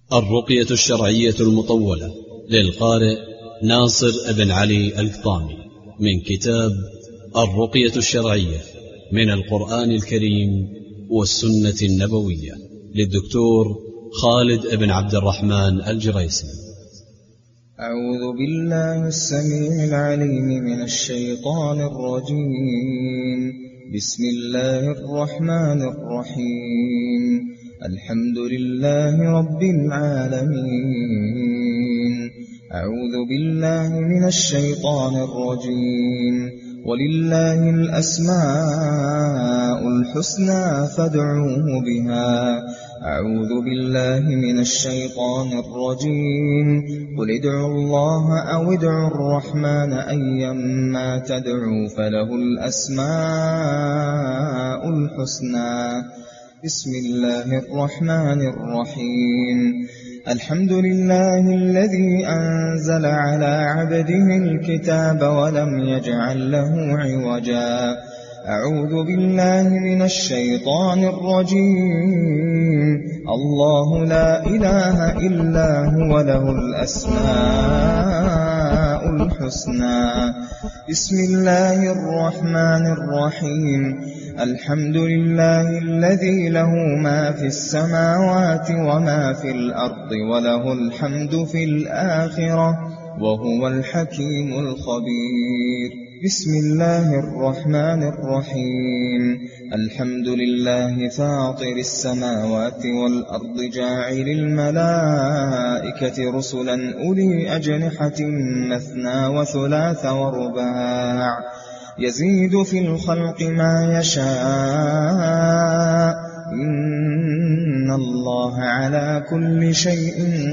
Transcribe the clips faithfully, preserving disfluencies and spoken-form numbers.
الرقية الشرعية المطولة للقارئ ناصر بن علي القطامي من كتاب الرقية الشرعية من القرآن الكريم والسنة النبوية للدكتور خالد بن عبد الرحمن الجريسي. أعوذ بالله السميع العليم من الشيطان الرجيم. بسم الله الرحمن الرحيم. الحمد لله رب العالمين. أعوذ بالله من الشيطان الرجيم. ولله الأسماء الحسنى فادعوه بها. أعوذ بالله من الشيطان الرجيم. قل ادعوا الله أو ادعوا الرحمن أيما تدعوا فله الأسماء الحسنى. بسم الله الرحمن الرحيم. الحمد لله الذي أنزل على عبده الكتاب ولم يجعل له عوجا. أعوذ بالله من الشيطان الرجيم. الله لا إله إلا هو له الأسماء الحسنى. بسم الله الرحمن الرحيم. الحمد لله الذي له ما في السماوات وما في الأرض وله الحمد في الآخرة وهو الحكيم الخبير. بسم الله الرحمن الرحيم. الحمد لله فاطر السماوات والأرض جاعل الملائكة رسلا أولي أجنحة مثنى وثلاث ورباع يزيد في الخلق ما يشاء إن الله على كل شيء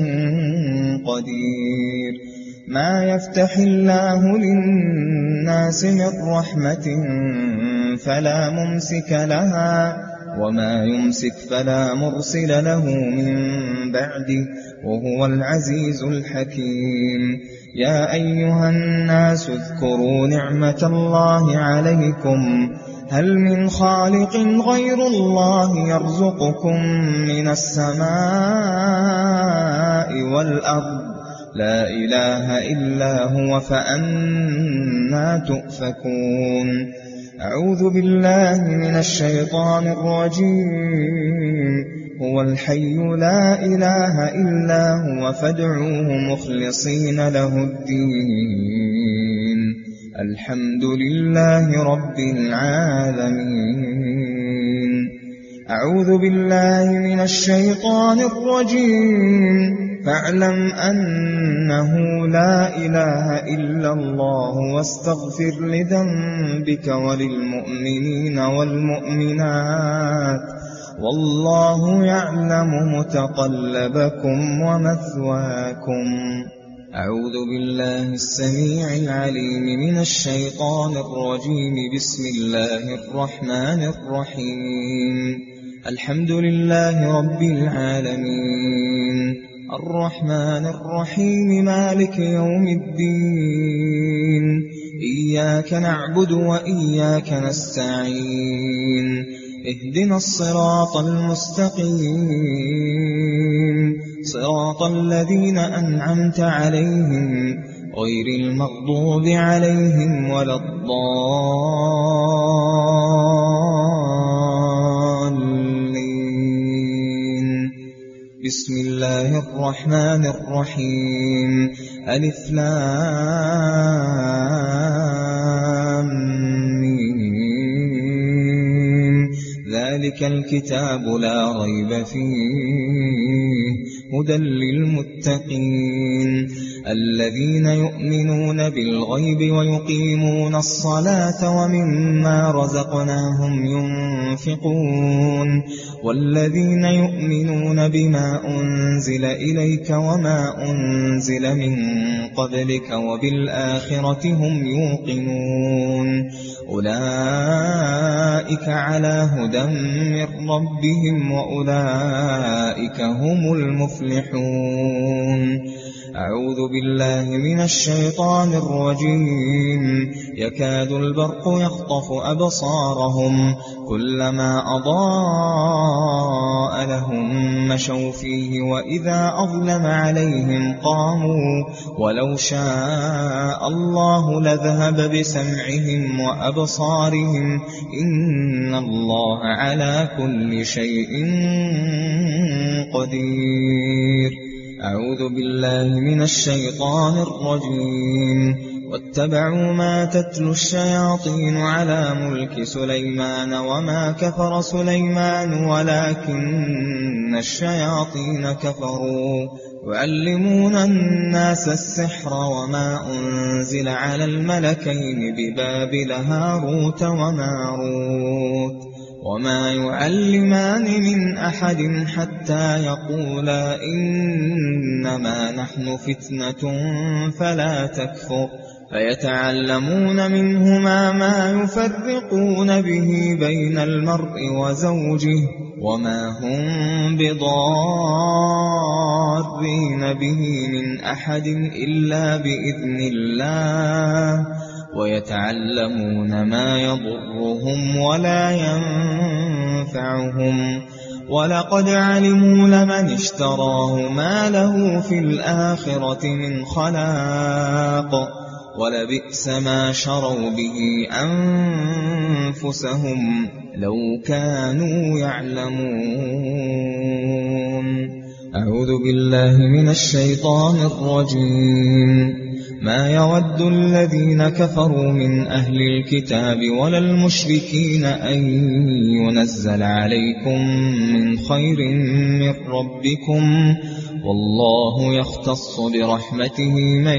قدير. ما يفتح الله للناس من رحمة فلا ممسك لها وما يمسك فلا مرسل له من بعده وهو العزيز الحكيم. يا أيها الناس اذكروا نعمة الله عليكم هل من خالق غير الله يرزقكم من السماء والأرض لا إله إلا هو فأنى تؤفكون. أعوذ بالله من الشيطان الرجيم. هو الحي لا إله إلا هو فادعوه مخلصين له الدين. الحمد لله رب العالمين. أعوذ بالله من الشيطان الرجيم. فاعلم أنه لا إله إلا الله واستغفر لذنبك وللمؤمنين والمؤمنات والله يعلم متقلبكم ومثواكم. أعوذ بالله السميع العليم من الشيطان الرجيم. بسم الله الرحمن الرحيم. الحمد لله رب العالمين. الرحمن الرحيم مالك يوم الدين. إياك نعبد وإياك نستعين. اهدنا الصراط المستقيم صراط الذين أنعمت عليهم غير المغضوب عليهم ولا الضالين. بسم الله الرحمن الرحيم. ألف لام ميم. ذلك الكتاب لا ريب فيه هدى للمتقين الذين يؤمنون بالغيب ويقيمون الصلاة ومما رزقناهم ينفقون والذين يؤمنون بما أنزل إليك وما أنزل من قبلك وبالآخرة هم يوقنون أولئك على هدى من ربهم وأولئك هم المفلحون. أعوذ بالله من الشيطان الرجيم. يكاد البرق يخطف أبصارهم كلما أضاء لهم مشوا فيه وإذا أظلم عليهم قاموا ولو شاء الله لذهب بسمعهم وأبصارهم إن الله على كل شيء قدير. أعوذ بالله من الشيطان الرجيم. واتبعوا ما تتلو الشياطين على ملك سليمان وما كفر سليمان ولكن الشياطين كفروا يعلمون الناس السحر وما أنزل على الملكين ببابل هاروت وماروت وما يعلمان من أحد حتى يقولا إنما نحن فتنة فلا تكفر فيتعلمون منهما ما يفرقون به بين المرء وزوجه وما هم بضارين به من أحد إلا بإذن الله ويتعلمون ما يضرهم ولا ينفعهم ولقد علموا لمن اشتراه ما له في الآخرة من خلاق ولبئس ما شروا به أنفسهم لو كانوا يعلمون. أعوذ بالله من الشيطان الرجيم. ما يود الذين كفروا من أهل الكتاب ولا المشركين أن ينزل عليكم من خير من ربكم والله يختص برحمته من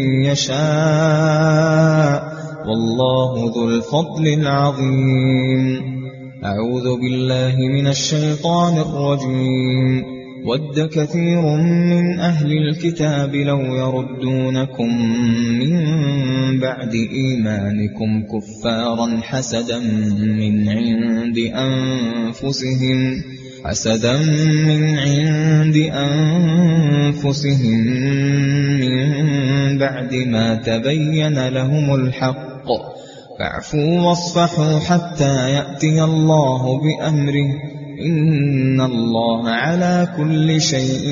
يشاء والله ذو الفضل العظيم. أعوذ بالله من الشيطان الرجيم. ود كثير من أهل الكتاب لو يردونكم من بعد إيمانكم كفارا حسدا من عند أنفسهم حسدا من عند أنفسهم من بعد ما تبين لهم الحق فاعفوا واصفحوا حتى يأتي الله بأمره إن الله على كل شيء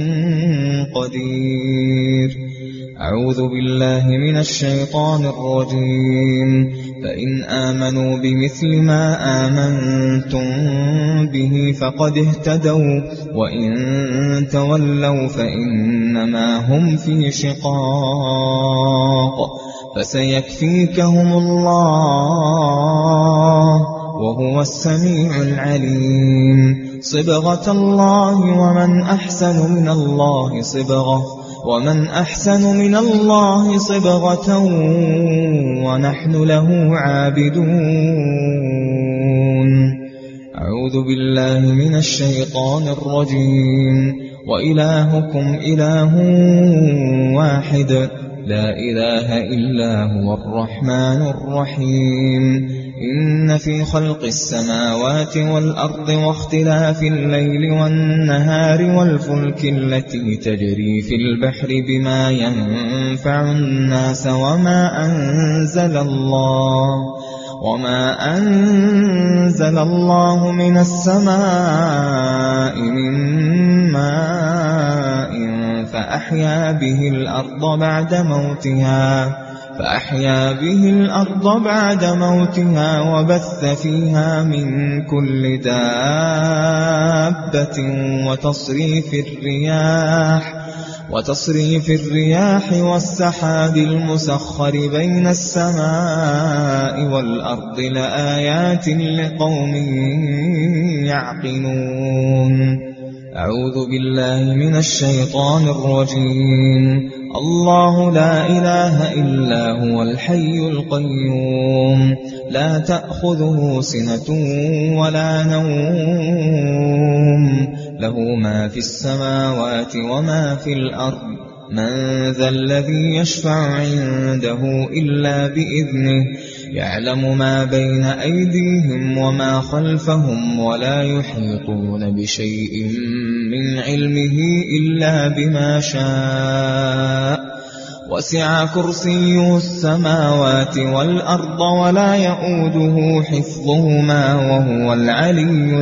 قدير. أعوذ بالله من الشيطان الرجيم. فإن آمنوا بمثل ما آمنتم به فقد اهتدوا وإن تولوا فإنما هم في شقاق فسيكفيكهم الله وهو السميع العليم. صبغة الله ومن أحسن من الله صبغة ومن أحسن من الله صبغة ونحن له عابدون. أعوذ بالله من الشيطان الرجيم. وإلهكم إله واحد لا إله إلا هو الرحمن الرحيم. إن في خلق السماوات والأرض واختلاف الليل والنهار والفلك التي تجري في البحر بما ينفع الناس وما أنزل الله وما أنزل الله من السماء من ماء فأحيا به الأرض بعد موتها فأحيا به الأرض بعد موتها وبث فيها من كل دابة وتصريف الرياح وتصريف الرياح والسحاب المسخر بين السماء والأرض لآيات لقوم يعقلون. أعوذ بالله من الشيطان الرجيم. الله لا إله إلا هو الحي القيوم لا تأخذه سنة ولا نوم له ما في السماوات وما في الأرض من ذا الذي يشفع عنده إلا بإذنه يعلم ما بين أيديهم وما خلفهم ولا يحيطون بشيء من علمه إلا بما شاء وسع كرسيه السماوات والأرض ولا يؤوده حفظهما وهو العلي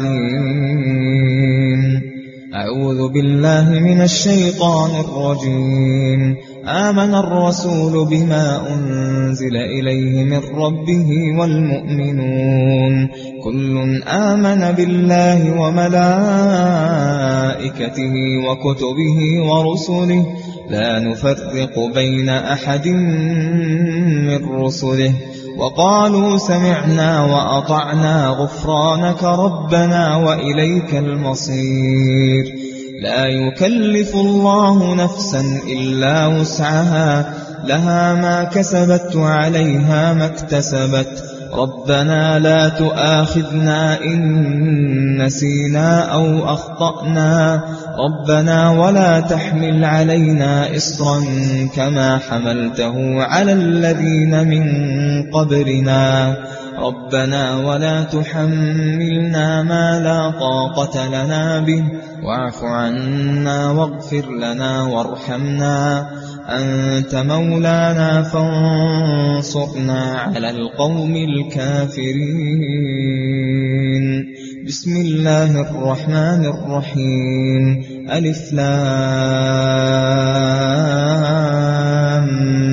العظيم. أعوذ بالله من الشيطان الرجيم. آمن الرسول بما أنزل إليه من ربه والمؤمنون كل آمن بالله وملائكته وكتبه ورسله لا نفرق بين أحد من رسله وقالوا سمعنا وأطعنا غفرانك ربنا وإليك المصير. لا يكلف الله نفسا إلا وسعها لها ما كسبت وعليها ما اكتسبت ربنا لا تؤاخذنا إن نسينا أو أخطأنا ربنا ولا تحمل علينا إصرا كما حملته على الذين من قبلنا ربنا ولا تحملنا ما لا طاقة لنا به واعف عنا واغفر لنا وارحمنا أنت مولانا فانصرنا على القوم الكافرين. بسم الله الرحمن الرحيم. ألف لام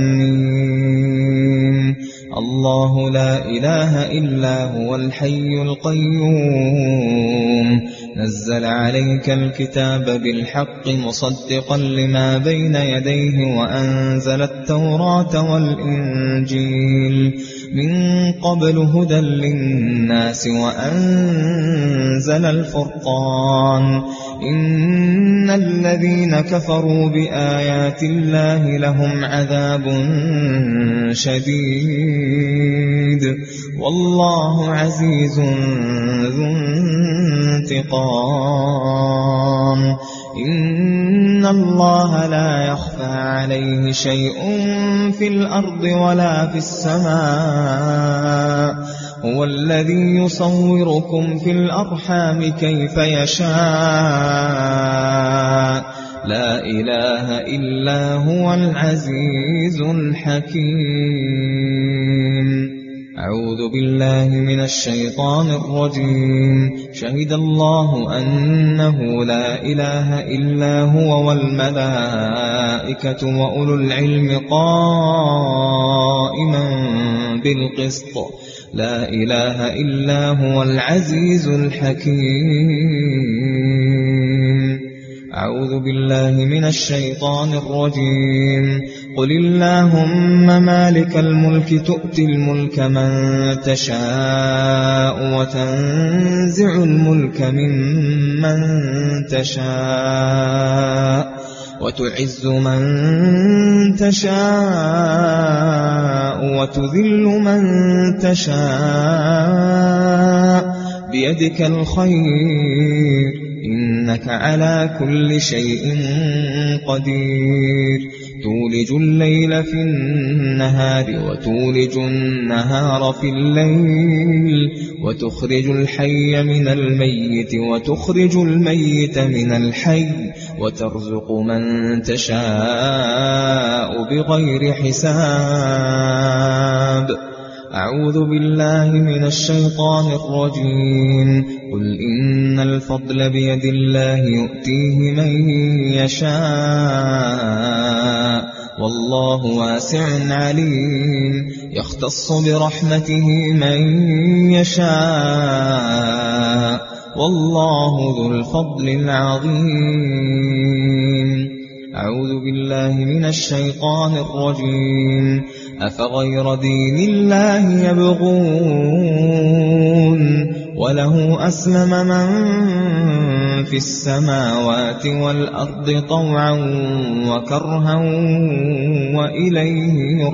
ميم. الله لا إله إلا هو الحي القيوم نزل عليك الكتاب بالحق مصدقا لما بين يديه وأنزل التوراة والإنجيل من قبل هدى للناس وأنزل الفرقان إن الذين كفروا بآيات الله لهم عذاب شديد والله عزيز ذو انتقام. إن الله لا يخفى عليه شيء في الأرض ولا في السماء هو الذي يصوركم في الأرحام كيف يشاء لا إله إلا هو العزيز الحكيم. أعوذ بالله من الشيطان الرجيم. شهد الله أنه لا إله إلا هو والملائكة وأولو العلم قائما بالقسط لا إله إلا هو العزيز الحكيم. أعوذ بالله من الشيطان الرجيم. قل اللهم مالك الملك تؤتي الملك من تشاء وتنزع الملك ممن تشاء وتعز من تشاء وتذل من تشاء بيدك الخير إنك على كل شيء قدير. تولج الليل في النهار وتولج النهار في الليل وتخرج الحي من الميت وتخرج الميت من الحي وترزق من تشاء بغير حساب. أعوذ بالله من الشيطان الرجيم. قل إن الفضل بيد الله يؤتيه من يشاء والله واسع عليم. يختص برحمته من يشاء والله ذو الفضل العظيم. أعوذ بالله من الشيطان الرجيم. أفغير دين الله يبغون وله أسلم من في السماوات والأرض طوعا وكرها وإليه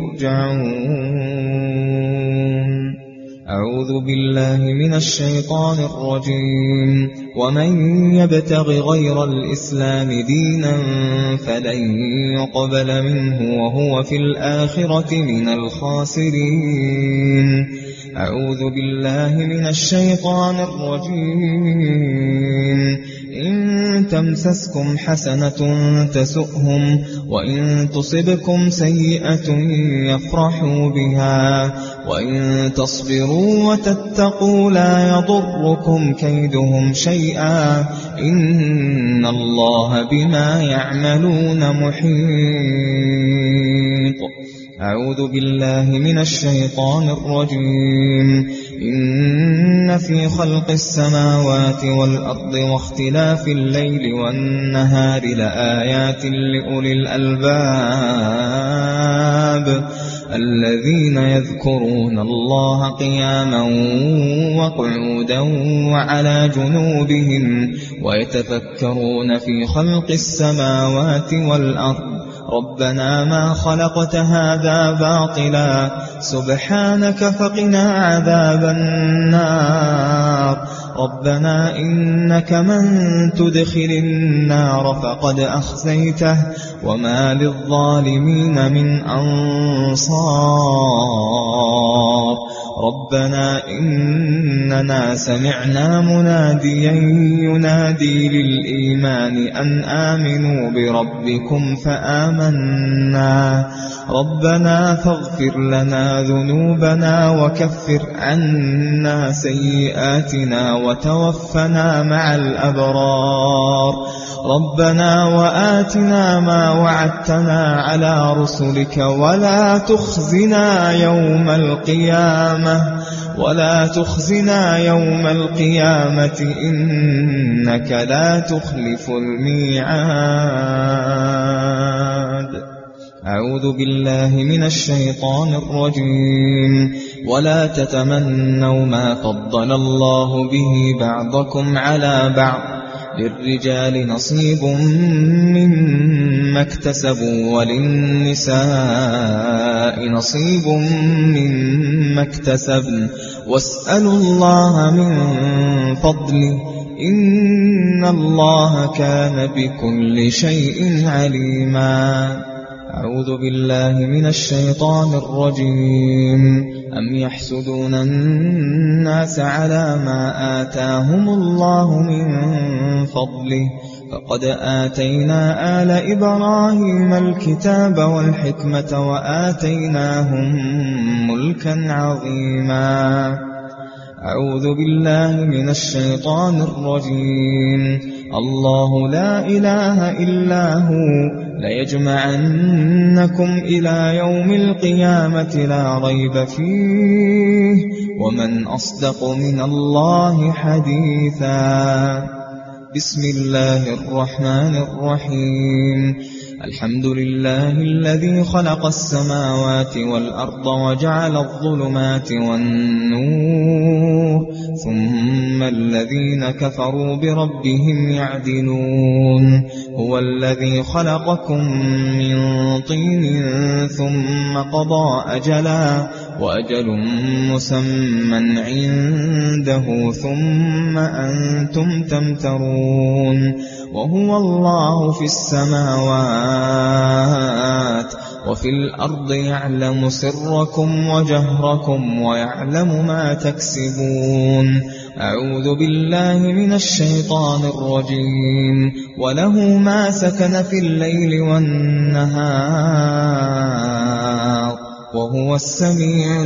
يرجعون. أعوذ بالله من الشيطان الرجيم. ومن يبتغ غير الإسلام دينا فلن يقبل منه وهو في الآخرة من الخاسرين. أعوذ بالله من الشيطان الرجيم. إن تمسسكم حسنة تسؤهم وإن تصبكم سيئة يفرحوا بها وإن تصبروا وتتقوا لا يضركم كيدهم شيئا إن الله بما يعملون محيط. أعوذ بالله من الشيطان الرجيم. إن في خلق السماوات والأرض واختلاف الليل والنهار لآيات لأولي الألباب الذين يذكرون الله قياما وقعودا وعلى جنوبهم ويتفكرون في خلق السماوات والأرض ربنا ما خلقت هذا باطلا سبحانك فقنا عذاب النار ربنا إنك من تدخل النار فقد أخزيته وما للظالمين من أنصار ربنا إننا سمعنا مناديا ينادي للإيمان أن آمنوا بربكم فآمنا ربنا فاغفر لنا ذنوبنا وكفر عنا سيئاتنا وتوفنا مع الأبرار ربنا وآتنا ما وعدتنا على رسلك ولا تخزنا يوم القيامة ولا تخزنا يوم القيامة إنك لا تخلف الميعاد. أعوذ بالله من الشيطان الرجيم. ولا تتمنوا ما فضل الله به بعضكم على بعض للرجال نصيب مما اكتسبوا وللنساء نصيب مما اكتسبن واسألوا الله من فضله إن الله كان بكل شيء عليما. أعوذ بالله من الشيطان الرجيم. أم يحسدون الناس على ما آتاهم الله من فضله فقد آتينا آل إبراهيم الكتاب والحكمة وآتيناهم ملكا عظيما. أعوذ بالله من الشيطان الرجيم. الله لا إله إلا هو ليجمعنكم إلى يوم القيامة لا ريب فيه ومن أصدق من الله حديثا. بسم الله الرحمن الرحيم. الحمد لله الذي خلق السماوات والأرض وجعل الظلمات والنور ثم الذين كفروا بربهم يعدلون. هو الذي خلقكم من طين ثم قضى أجلا وأجل مسمى عنده ثم أنتم تمترون. وهو الله في السماوات وفي الأرض يعلم سركم وجهركم ويعلم ما تكسبون. أعوذ بالله من الشيطان الرجيم. وله ما سكن في الليل والنهار وهو السميع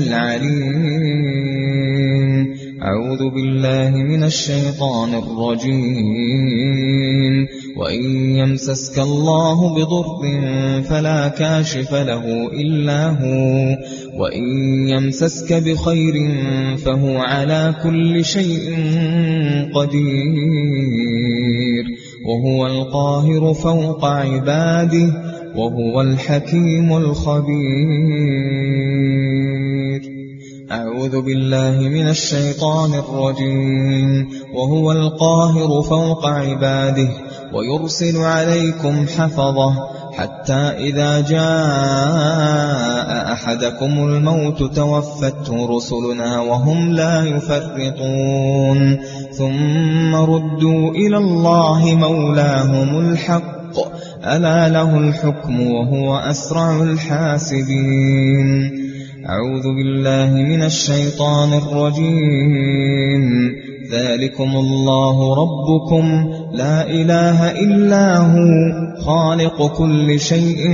العليم. أعوذ بالله من الشيطان الرجيم. وإن يمسسك الله بضر فلا كاشف له إلا هو وإن يمسسك بخير فهو على كل شيء قدير وهو القاهر فوق عباده وهو الحكيم الخبير. أعوذ بالله من الشيطان الرجيم. وهو القاهر فوق عباده ويرسل عليكم حفظه حتى إذا جاء أحدكم الموت توفته رسلنا وهم لا يفرطون ثم ردوا إلى الله مولاهم الحق ألا له الحكم وهو أسرع الحاسبين. أعوذ بالله من الشيطان الرجيم. ذلكم الله ربكم لا إله إلا هو خالق كل شيء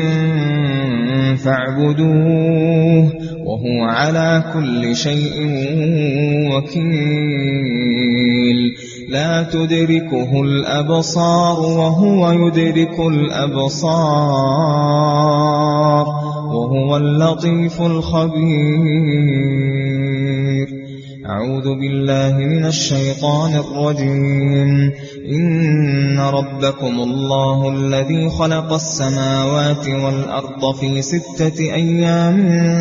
فاعبدوه وهو على كل شيء وكيل لا تدركه الأبصار وهو يدرك الأبصار وهو اللطيف الخبير. أعوذ بالله من الشيطان الرجيم. إن ربكم الله الذي خلق السماوات والأرض في ستة أيام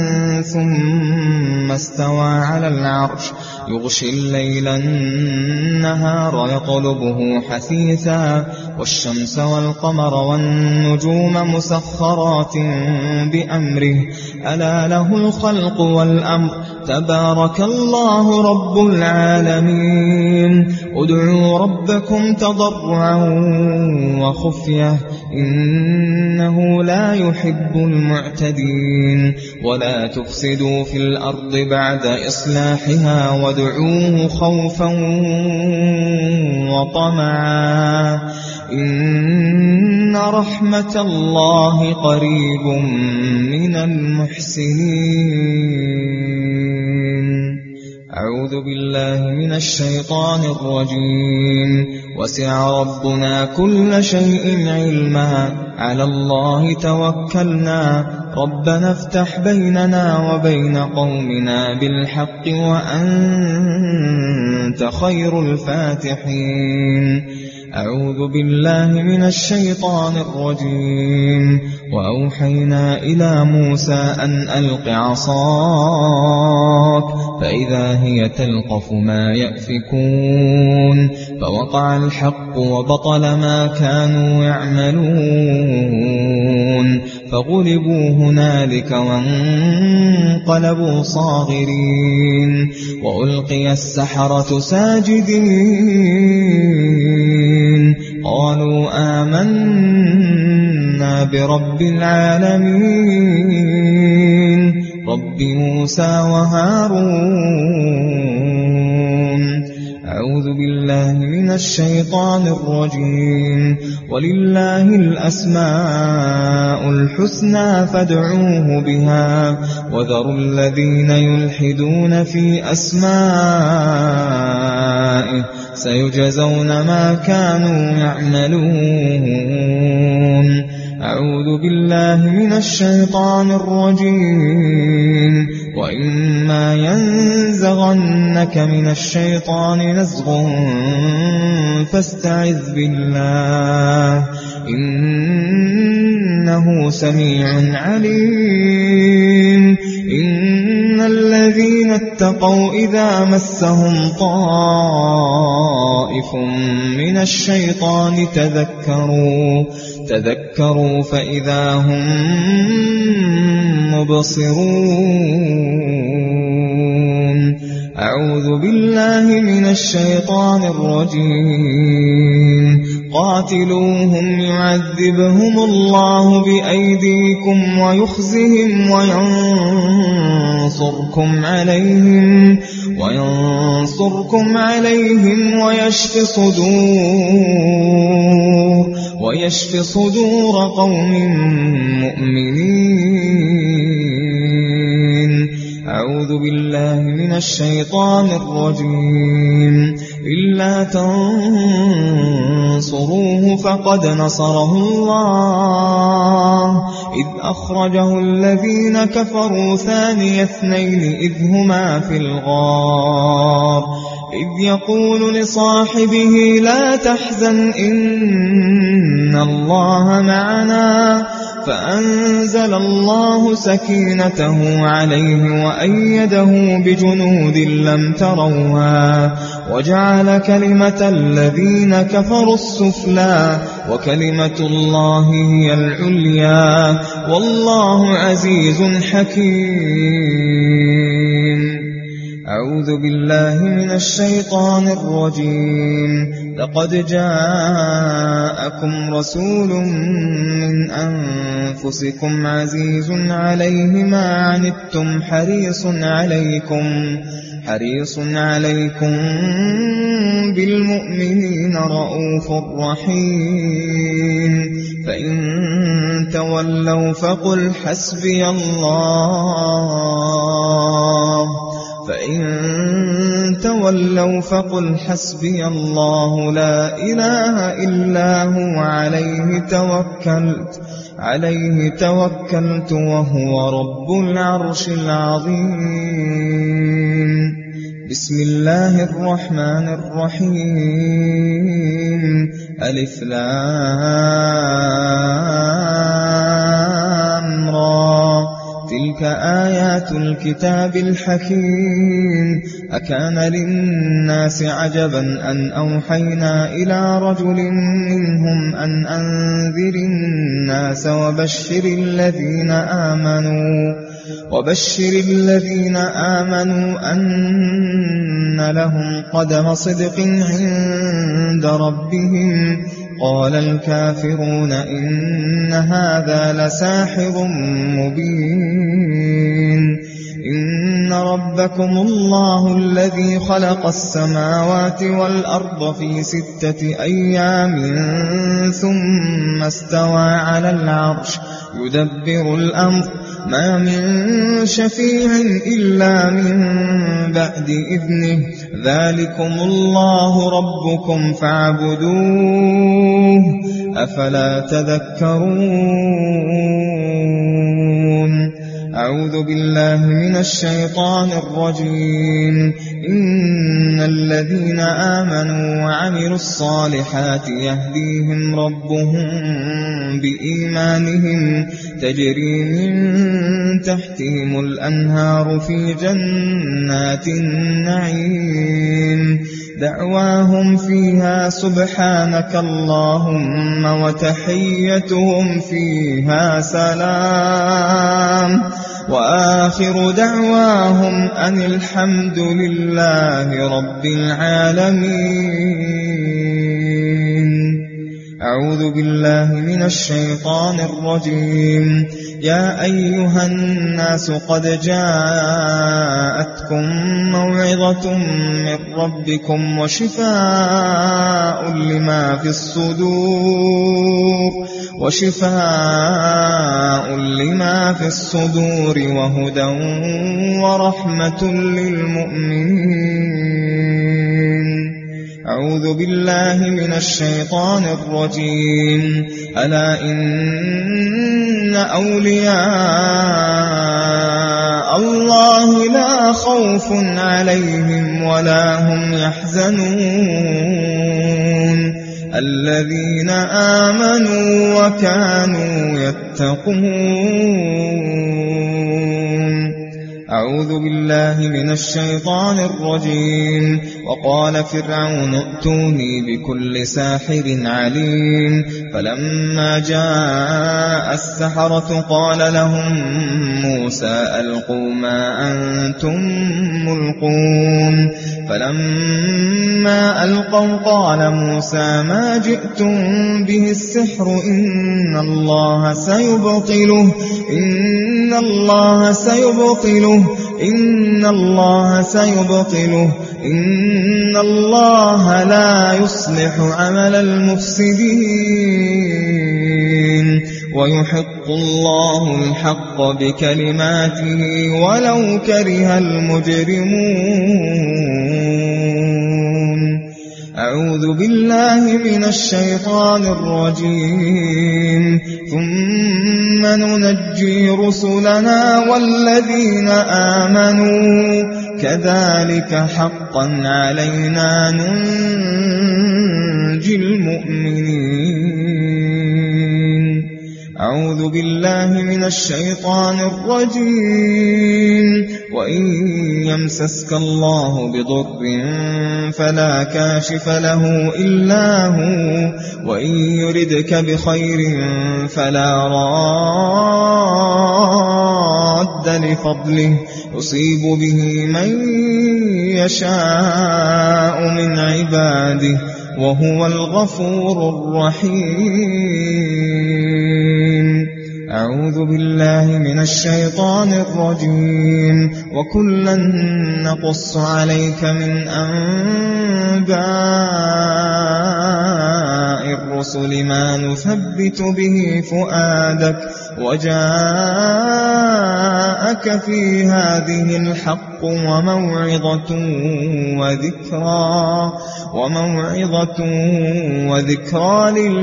ثم استوى على العرش يغشي الليل النهار يطلبه حثيثا والشمس والقمر والنجوم مسخرات بأمره ألا له الخلق والأمر تبارك الله رب العالمين. ادعوا ربكم تضرعا وخفية إنه لا يحب المعتدين. ولا تفسدوا في الأرض بعد إصلاحها وادعوه خوفا وطمعا إن رحمة الله قريب من المحسنين. أعوذ بالله من الشيطان الرجيم. وسع ربنا كل شيء علما على الله توكلنا ربنا افتح بيننا وبين قومنا بالحق وأنت خير الفاتحين. أعوذ بالله من الشيطان الرجيم. وأوحينا إلى موسى أن ألق عصاك فإذا هي تلقف ما يأفكون فوقع الحق وبطل ما كانوا يعملون فغلبوا هنالك وانقلبوا صاغرين وألقي السحرة ساجدين قالوا آمنا برب العالمين رب موسى وهارون. أعوذ بالله من الشيطان الرجيم. ولله الأسماء الحسنى فادعوه بها وذروا الذين يلحدون في أسمائه سيجزون ما كانوا يعملون. أعوذ بالله من الشيطان الرجيم. وإما ينزغنك من الشيطان نزغ فاستعذ بالله إنه سميع عليم. إن الذين اتقوا إذا مسهم طائف من الشيطان تذكروا تذكروا فإذا هم مبصرون. أعوذ بالله من الشيطان الرجيم. قاتلوهم يعذبهم الله بأيديكم ويخزهم وينصركم عليهم وينصركم عليهم ويشف صدور ويشف صدور قوم مؤمنين. أعوذ بالله من الشيطان الرجيم. إلا تنصروه فقد نصره الله إذ أخرجه الذين كفروا ثاني اثنين إذ هما في الغار إذ يقول لصاحبه لا تحزن إن الله معنا فأنزل الله سكينته عليه وأيده بجنود لم تروها وجعل كلمة الذين كفروا السفلى وكلمة الله هي العليا والله عزيز حكيم. أعوذ بالله من الشيطان الرجيم. لقد جاءكم رسول من أنفسكم عزيز عليه ما عنتم حريص عليكم حريص عليكم بالمؤمنين رؤوف رحيم فإن تولوا فقل حسبي الله فإن تولوا فقل حسبي الله لا إله إلا هو عليه توكلت عليه توكلت وهو رب العرش العظيم. بسم الله الرحمن الرحيم. ألف لام را تلك آيات الكتاب الحكيم. أكان للناس عجبا أن أوحينا إلى رجل منهم أن أنذر الناس وبشر الذين آمنوا وبشر الذين آمنوا أن لهم قدم صدق عند ربهم. قال الكافرون إن هذا لساحر مبين. إن ربكم الله الذي خلق السماوات والأرض في ستة أيام ثم استوى على العرش يدبر الأمر ما من شفيع إلا من بعد إذنه ذلكم الله ربكم فاعبدوه أفلا تذكرون. أعوذ بالله من الشيطان الرجيم. إن الذين آمنوا وعملوا الصالحات يهديهم ربهم بإيمانهم تجري من تحتهم الأنهار في جنات النعيم دعواهم فيها سبحانك اللهم وتحيتهم فيها سلام وآخر دعواهم أن الحمد لله رب العالمين. أعوذ بالله من الشيطان الرجيم. يا أيها الناس قد جاءتكم موعظة من ربكم وشفاء لما في الصدور وشفاء لما في الصدور وهدى ورحمة للمؤمنين. أعوذ بالله من الشيطان الرجيم. ألا إن أولياء الله لا خوف عليهم ولا هم يحزنون الذين آمنوا وكانوا يتقون. أعوذ بالله من الشيطان الرجيم. وقال فرعون ائتوني بكل ساحر عليم. فلما جاء السحرة قال لهم موسى ألقوا ما أنتم ملقون. فلما ألقوا قال موسى ما جئتم به السحر إن الله سيبطله إن الله سيبطله إن الله سيبطله إن الله لا يصلح عمل المفسدين ويحق الله الحق بكلماته ولو كره المجرمون. أعوذ بالله من الشيطان الرجيم. ثم ننجي رسلنا والذين آمنوا كذلك حقا علينا ننجي المؤمنين. أعوذ بالله من الشيطان الرجيم. وإن يمسسك الله بضر فلا كاشف له إلا هو وإن يردك بخير فلا راد لفضله يصيب به من يشاء من عباده وهو الغفور الرحيم. أعوذ بالله من الشيطان الرجيم وكلا نقص عليك من أنباء الرسل ما نثبت به فؤادك وجاءك في هذه الحق وموعظة وذكرى وموعظة وذكرى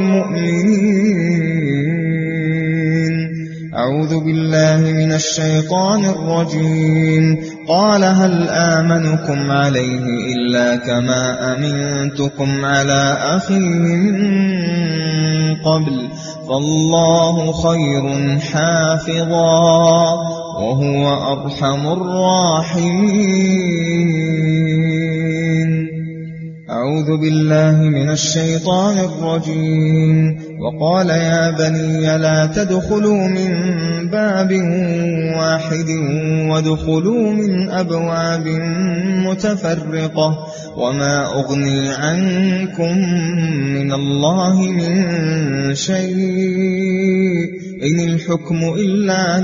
للمؤمنين. أعوذ بالله من الشيطان الرجيم قال هل آمنكم عليه إلا كما أمنتكم على أخيه من قبل فالله خير حافظا وهو أرحم الراحمين. أعوذ بالله من الشيطان الرجيم وقال يا بني لا تدخلوا من باب واحد وادخلوا من أبواب متفرقة وما أغني عنكم من الله من شيء إن الحكم إلا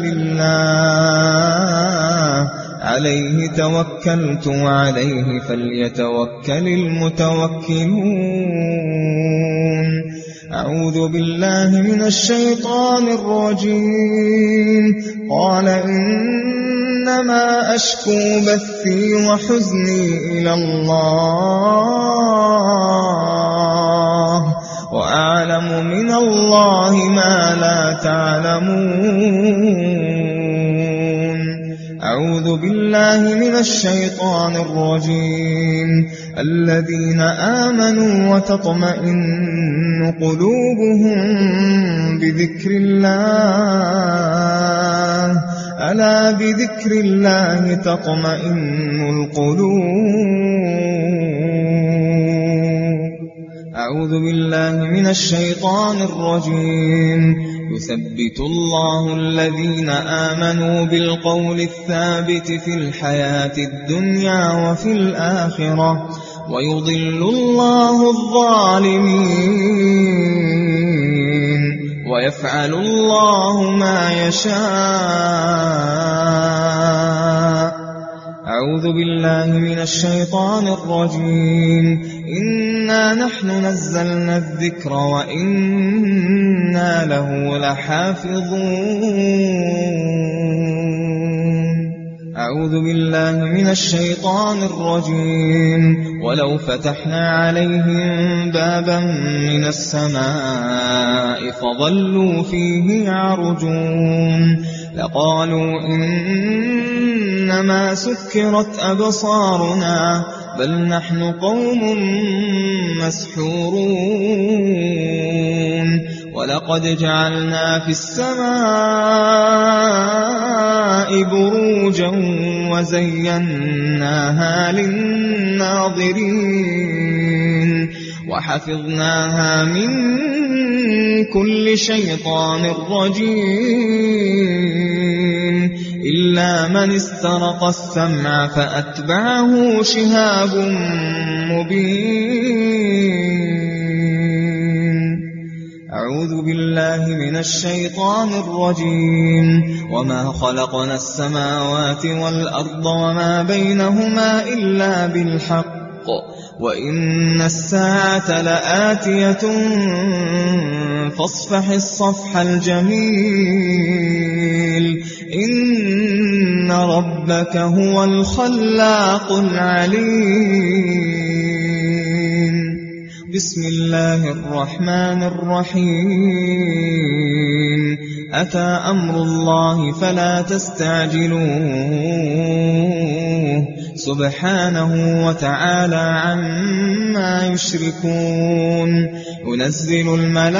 لله عليه توكلت وعليه فليتوكل المتوكلون. أعوذ بالله من الشيطان الرجيم قال إنما أشكو بثي وحزني إلى الله وأعلم من الله ما لا تعلمون. أعوذ بالله من الشيطان الرجيم الذين آمنوا وتطمئن قلوبهم بذكر الله ألا بذكر الله تطمئن القلوب. أعوذ بالله من الشيطان الرجيم يثبت الله الذين آمنوا بالقول الثابت في الحياة الدنيا وفي الآخرة ويضل الله الظالمين ويفعل الله ما يشاء. أعوذ بالله من الشيطان الرجيم إنا نحن نزلنا الذكر وإنا له لحافظون. أعوذ بالله من الشيطان الرجيم ولو فتحنا عليهم بابا من السماء فظلوا فيه يعرجون لقالوا إنما سكرت أبصارنا بل نحن قوم مسحورون. ولقد جعلنا في السماء بروجا وزيناها للناظرين وحفظناها من كل شيطان رجيم إلا من استرق السمع فأتبعه شهاب مبين. أعوذ بالله من الشيطان الرجيم وما خلقنا السماوات والأرض وما بينهما إلا بالحق وإن الساعة لآتية فاصفح الصفح الجميل إن ربك هو الخلاق العليم. بسم الله الرحمن الرحيم أتى أمر الله فلا تستعجلوه سبحانه وتعالى عما يشركون. ينزل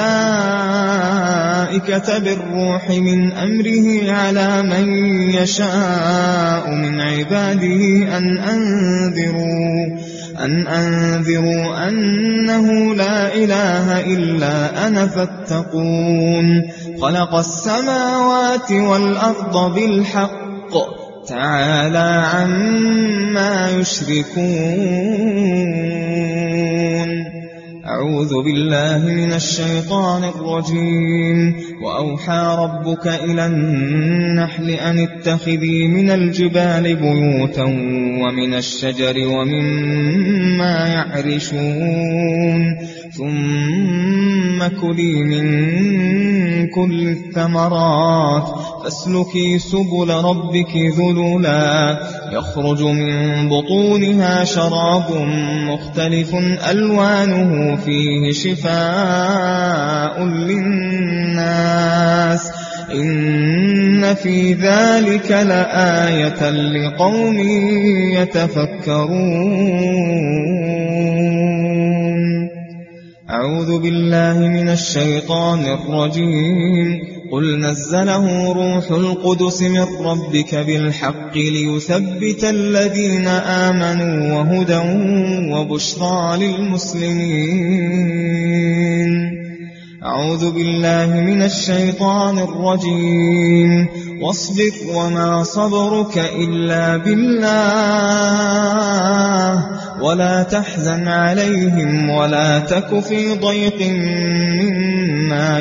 الملائكة بالروح من أمره على من يشاء من عباده أن أنذروا أن أنذروا أنه لا إله إلا أنا فاتقون. خلق السماوات والأرض بالحق تعالى عما يشركون. أعوذ بالله من الشيطان الرجيم وأوحى ربك إلى النحل أن اتخذي من الجبال بيوتا ومن الشجر ومما يعرشون ثم كلي من كل الثمرات فاسلكي سبل ربك ذللا يخرج من بطونها شراب مختلف ألوانه فيه شفاء للناس إن في ذلك لآية لقوم يتفكرون. أعوذ بالله من الشيطان الرجيم قل نزله روح القدس من ربك بالحق ليثبت الذين آمنوا وهدى وبشرى للمسلمين. أعوذ بالله من الشيطان الرجيم واصبر وما صبرك إلا بالله ولا تحزن عليهم ولا تك في ضيق مما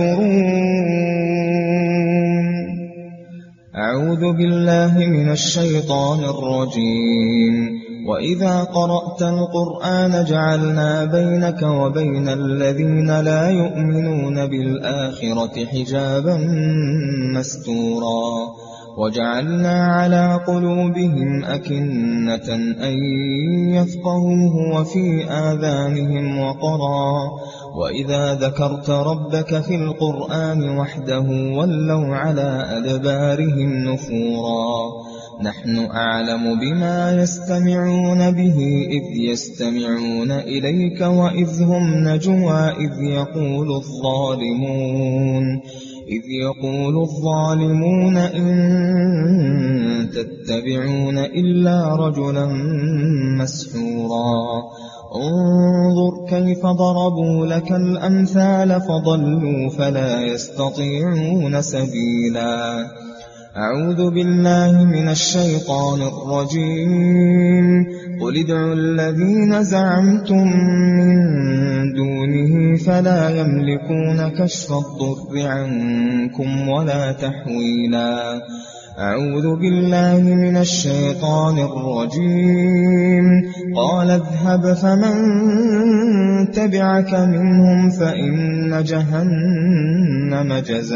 يمكرون. أعوذ بالله من الشيطان الرجيم وإذا قرأت القرآن جعلنا بينك وبين الذين لا يؤمنون بالآخرة حجابا مستورا وجعلنا على قلوبهم أكنة أن يفقهوه وفي آذانهم وقرا وإذا ذكرت ربك في القرآن وحده ولوا على أدبارهم نفورا. نحن أعلم بما يستمعون به إذ يستمعون إليك وإذ هم نجوى إذ يقول الظالمون إذ يقول الظالمون إن تتبعون إلا رجلا مسحورا. انظر كيف ضربوا لك الأمثال فضلوا فلا يستطيعون سبيلا. أعوذ بالله من الشيطان الرجيم قل ادعوا الذين زعمتم من دونه فلا يملكون كشف الضر عنكم ولا تحويلا. أعوذ بالله من الشيطان الرجيم قال اذهب فمن تبعك منهم فإن جهنم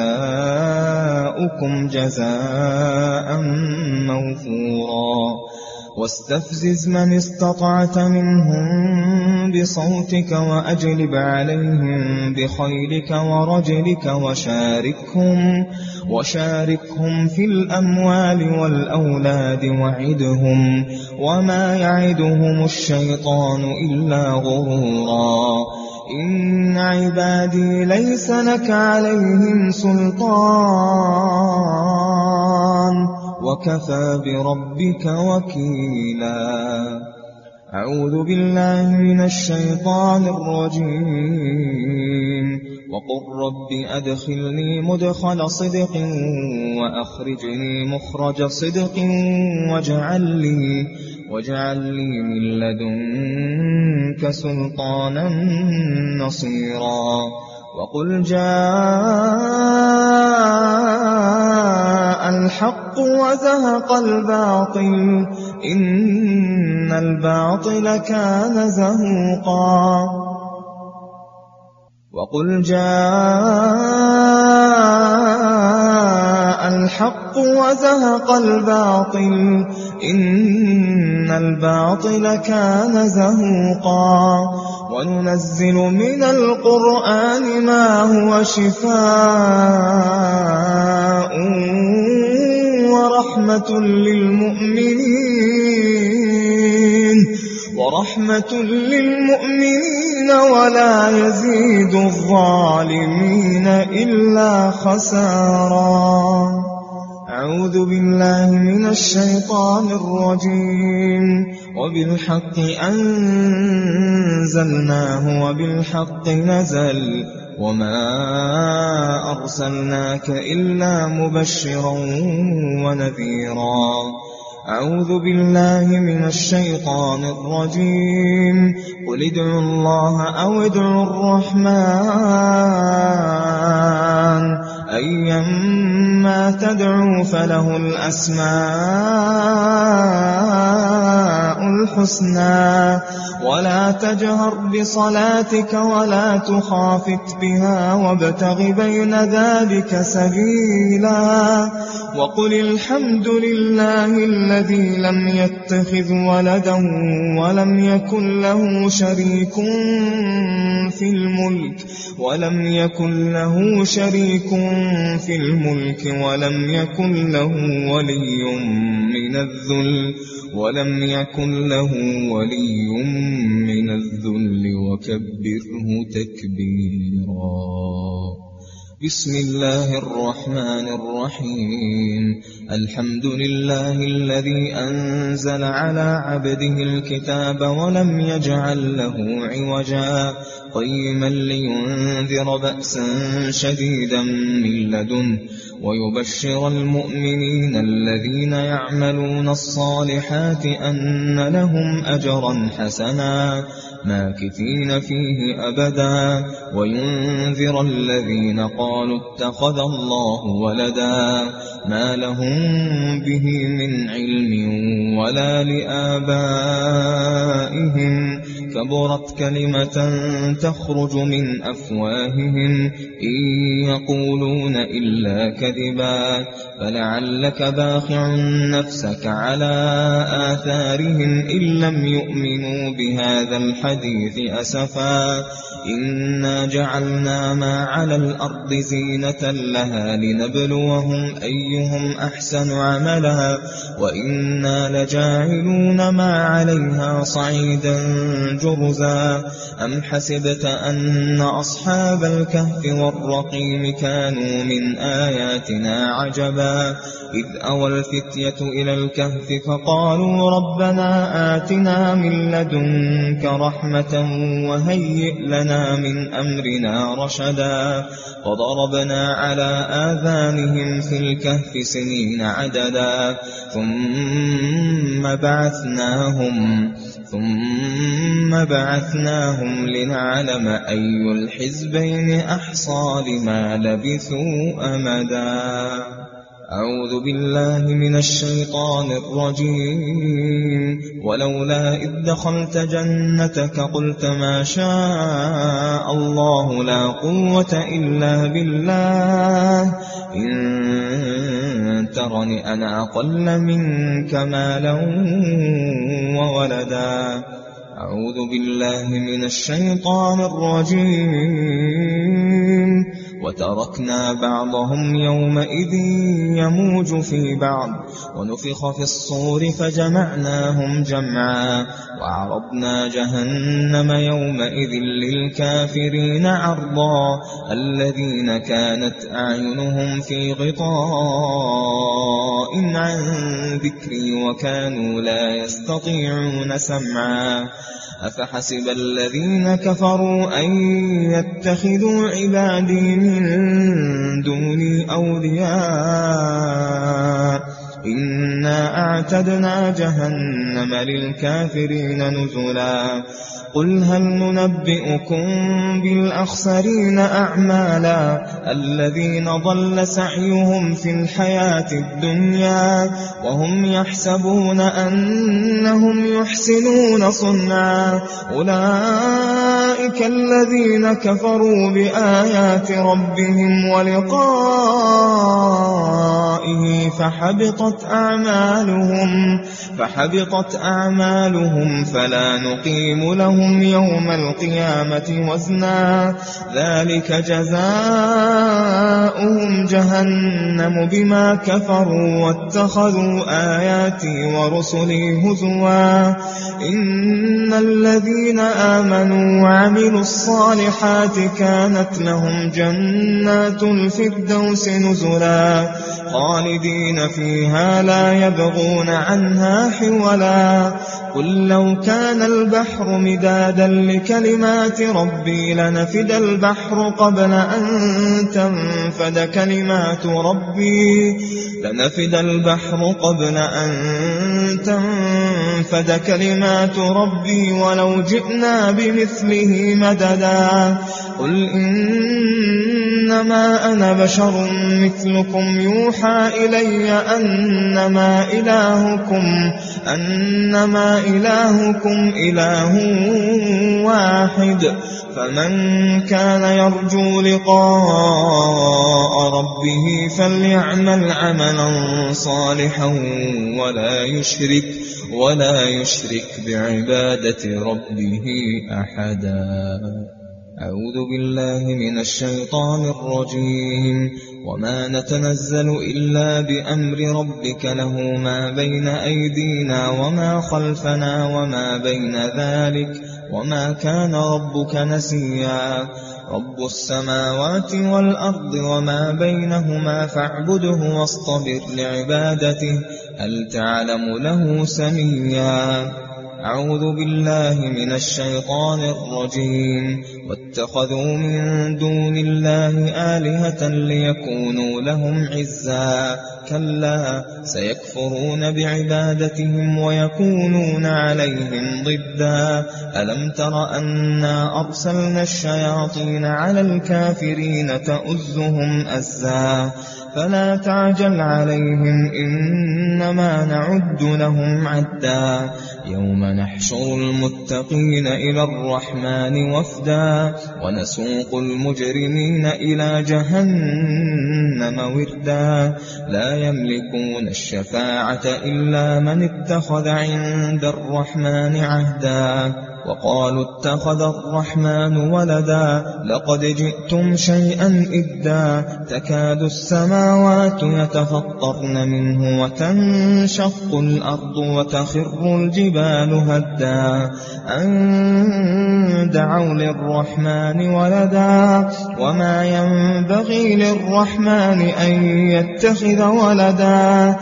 جزاؤكم جزاء موفورا. واستفزز من استطعت منهم بصوتك وأجلب عليهم بخيلك ورجلك وشاركهم, وشاركهم في الأموال والأولاد وعدهم وما يعدهم الشيطان إلا غرورا. إن عبادي ليس لك عليهم سلطان وكفى بربك وكيلا. أعوذ بالله من الشيطان الرجيم وقل رب أدخلني مدخل صدق وأخرجني مخرج صدق واجعل لي, واجعل لي من لدنك سلطانا نصيرا. وقل جاء الحق وزهق الباطل إن الباطل كان زهوقا. وقل جاء الحق وزهق الباطل إن الباطل كان زهوقا. وننزل من القرآن ما هو شفاء ورحمة للمؤمنين ورحمة للمؤمنين ولا يزيد الظالمين إلا خسارا. أعوذ بالله من الشيطان الرجيم وبالحق أنزلناه وبالحق نزل وما أرسلناك إلا مبشرا ونذيرا. أعوذ بالله من الشيطان الرجيم قل ادعوا الله أو ادعوا الرحمن أيما تدعوا فله الأسماء الحسنى ولا تجهر بصلاتك ولا تخافت بها وابتغ بين ذلك سبيلا وقل الحمد لله الذي لم يتخذ ولدا ولم يكن له شريك في الملك ولم يكن له شريك في الملك ولم يكن له ولي من الذل ولم يكن له ولي من الذل وكبره تكبيرا. بسم الله الرحمن الرحيم. الحمد لله الذي أنزل على عبده الكتاب ولم يجعل له عوجا قيما لينذر بأسا شديدا من لدنه ويبشر المؤمنين الذين يعملون الصالحات أن لهم أجرا حسنا ماكثين فيه أبدا وينذر الذين قالوا اتخذ الله ولدا ما لهم به من علم ولا لآبائهم كبرت كلمة تخرج من أفواههم إن يقولون إلا كذبا فلعلك باخع نفسك على آثارهم إن لم يؤمنوا بهذا الحديث أسفا إنا جعلنا ما على الأرض زينة لها لنبلوهم أيهم أحسن عملا وإنا لجاعلون ما عليها صعيدا جرزا أم حسبت أن أصحاب الكهف والرقيم كانوا من آياتنا عجبا إذ أوى الفتية إلى الكهف فقالوا ربنا آتنا من لدنك رحمة وهيئ لنا من أمرنا رشدا وضربنا على آذانهم في الكهف سنين عددا ثم بعثناهم ثم بعثناهم لنعلم أي الحزبين أحصى لما لبثوا أمدا. أعوذ بالله من الشيطان الرجيم. ولولا إذ دخلت جنتك قلت ما شاء الله لا قوة إلا بالله إن ترني أنا أقل منك مالا وولدا. أعوذ بالله من الشيطان الرجيم. وتركنا بعضهم يومئذ يموج في بعض ونفخ في الصور فجمعناهم جمعا وعرضنا جهنم يومئذ للكافرين عرضا الذين كانت أعينهم في غطاء عن ذكري وكانوا لا يستطيعون سمعا أفحسب الذين كفروا أن يتخذوا عبادي من دوني أولياء إنا أعتدنا جهنم للكافرين نزلا. قل هل ننبئكم بالأخسرين أعمالا الذين ضل سعيهم في الحياة الدنيا وهم يحسبون أنهم يحسنون صنعا أولئك الذين كفروا بآيات ربهم ولقائه فحبطت أعمالهم فحبطت أعمالهم فلا نقيم لهم يوم القيامة وزنا ذلك جزاؤهم جهنم بما كفروا واتخذوا آياتي ورسلي هزوا إن الذين آمنوا وعملوا الصالحات كانت لهم جنات الفردوس نزلا خالدين فيها لا يبغون عنها حولا. قل لو كان البحر مدادا لكلمات ربي لنفد البحر قبل أن تنفد كلمات ربي لنفد البحر قبل أن تنفد تنفد كلمات ربي ولو جئنا بمثله مددا قل إنما أنا بشر مثلكم يوحى إلي أنما إلهكم أنما إلهكم إله واحد فمن كان يرجو لقاء ربه فليعمل عملا صالحا ولا يشرك ولا يشرك بعبادة ربه أحدا. أعوذ بالله من الشيطان الرجيم. وما نتنزل إلا بأمر ربك له ما بين أيدينا وما خلفنا وما بين ذلك وما كان ربك نسيا. رب السماوات والأرض وما بينهما فاعبده واصطبر لعبادته هل تعلم له سميا. أعوذ بالله من الشيطان الرجيم. واتخذوا من دون الله آلهة ليكونوا لهم عزا كلا سيكفرون بعبادتهم ويكونون عليهم ضدا. ألم تر أنا أرسلنا الشياطين على الكافرين تؤزهم أزا فلا تعجل عليهم إنما نعد لهم عدا. يوم نحشر المتقين إلى الرحمن وفدا ونسوق المجرمين إلى جهنم وردا. لا يملكون الشفاعة إلا من اتخذ عند الرحمن عهدا. وقالوا اتخذ الرحمن ولدا لقد جئتم شيئا إدا. تكاد السماوات يتفطرن منه وتنشق الأرض وتخر الجبال هدا أن دعوا للرحمن ولدا وما ينبغي للرحمن أن يتخذ ولدا.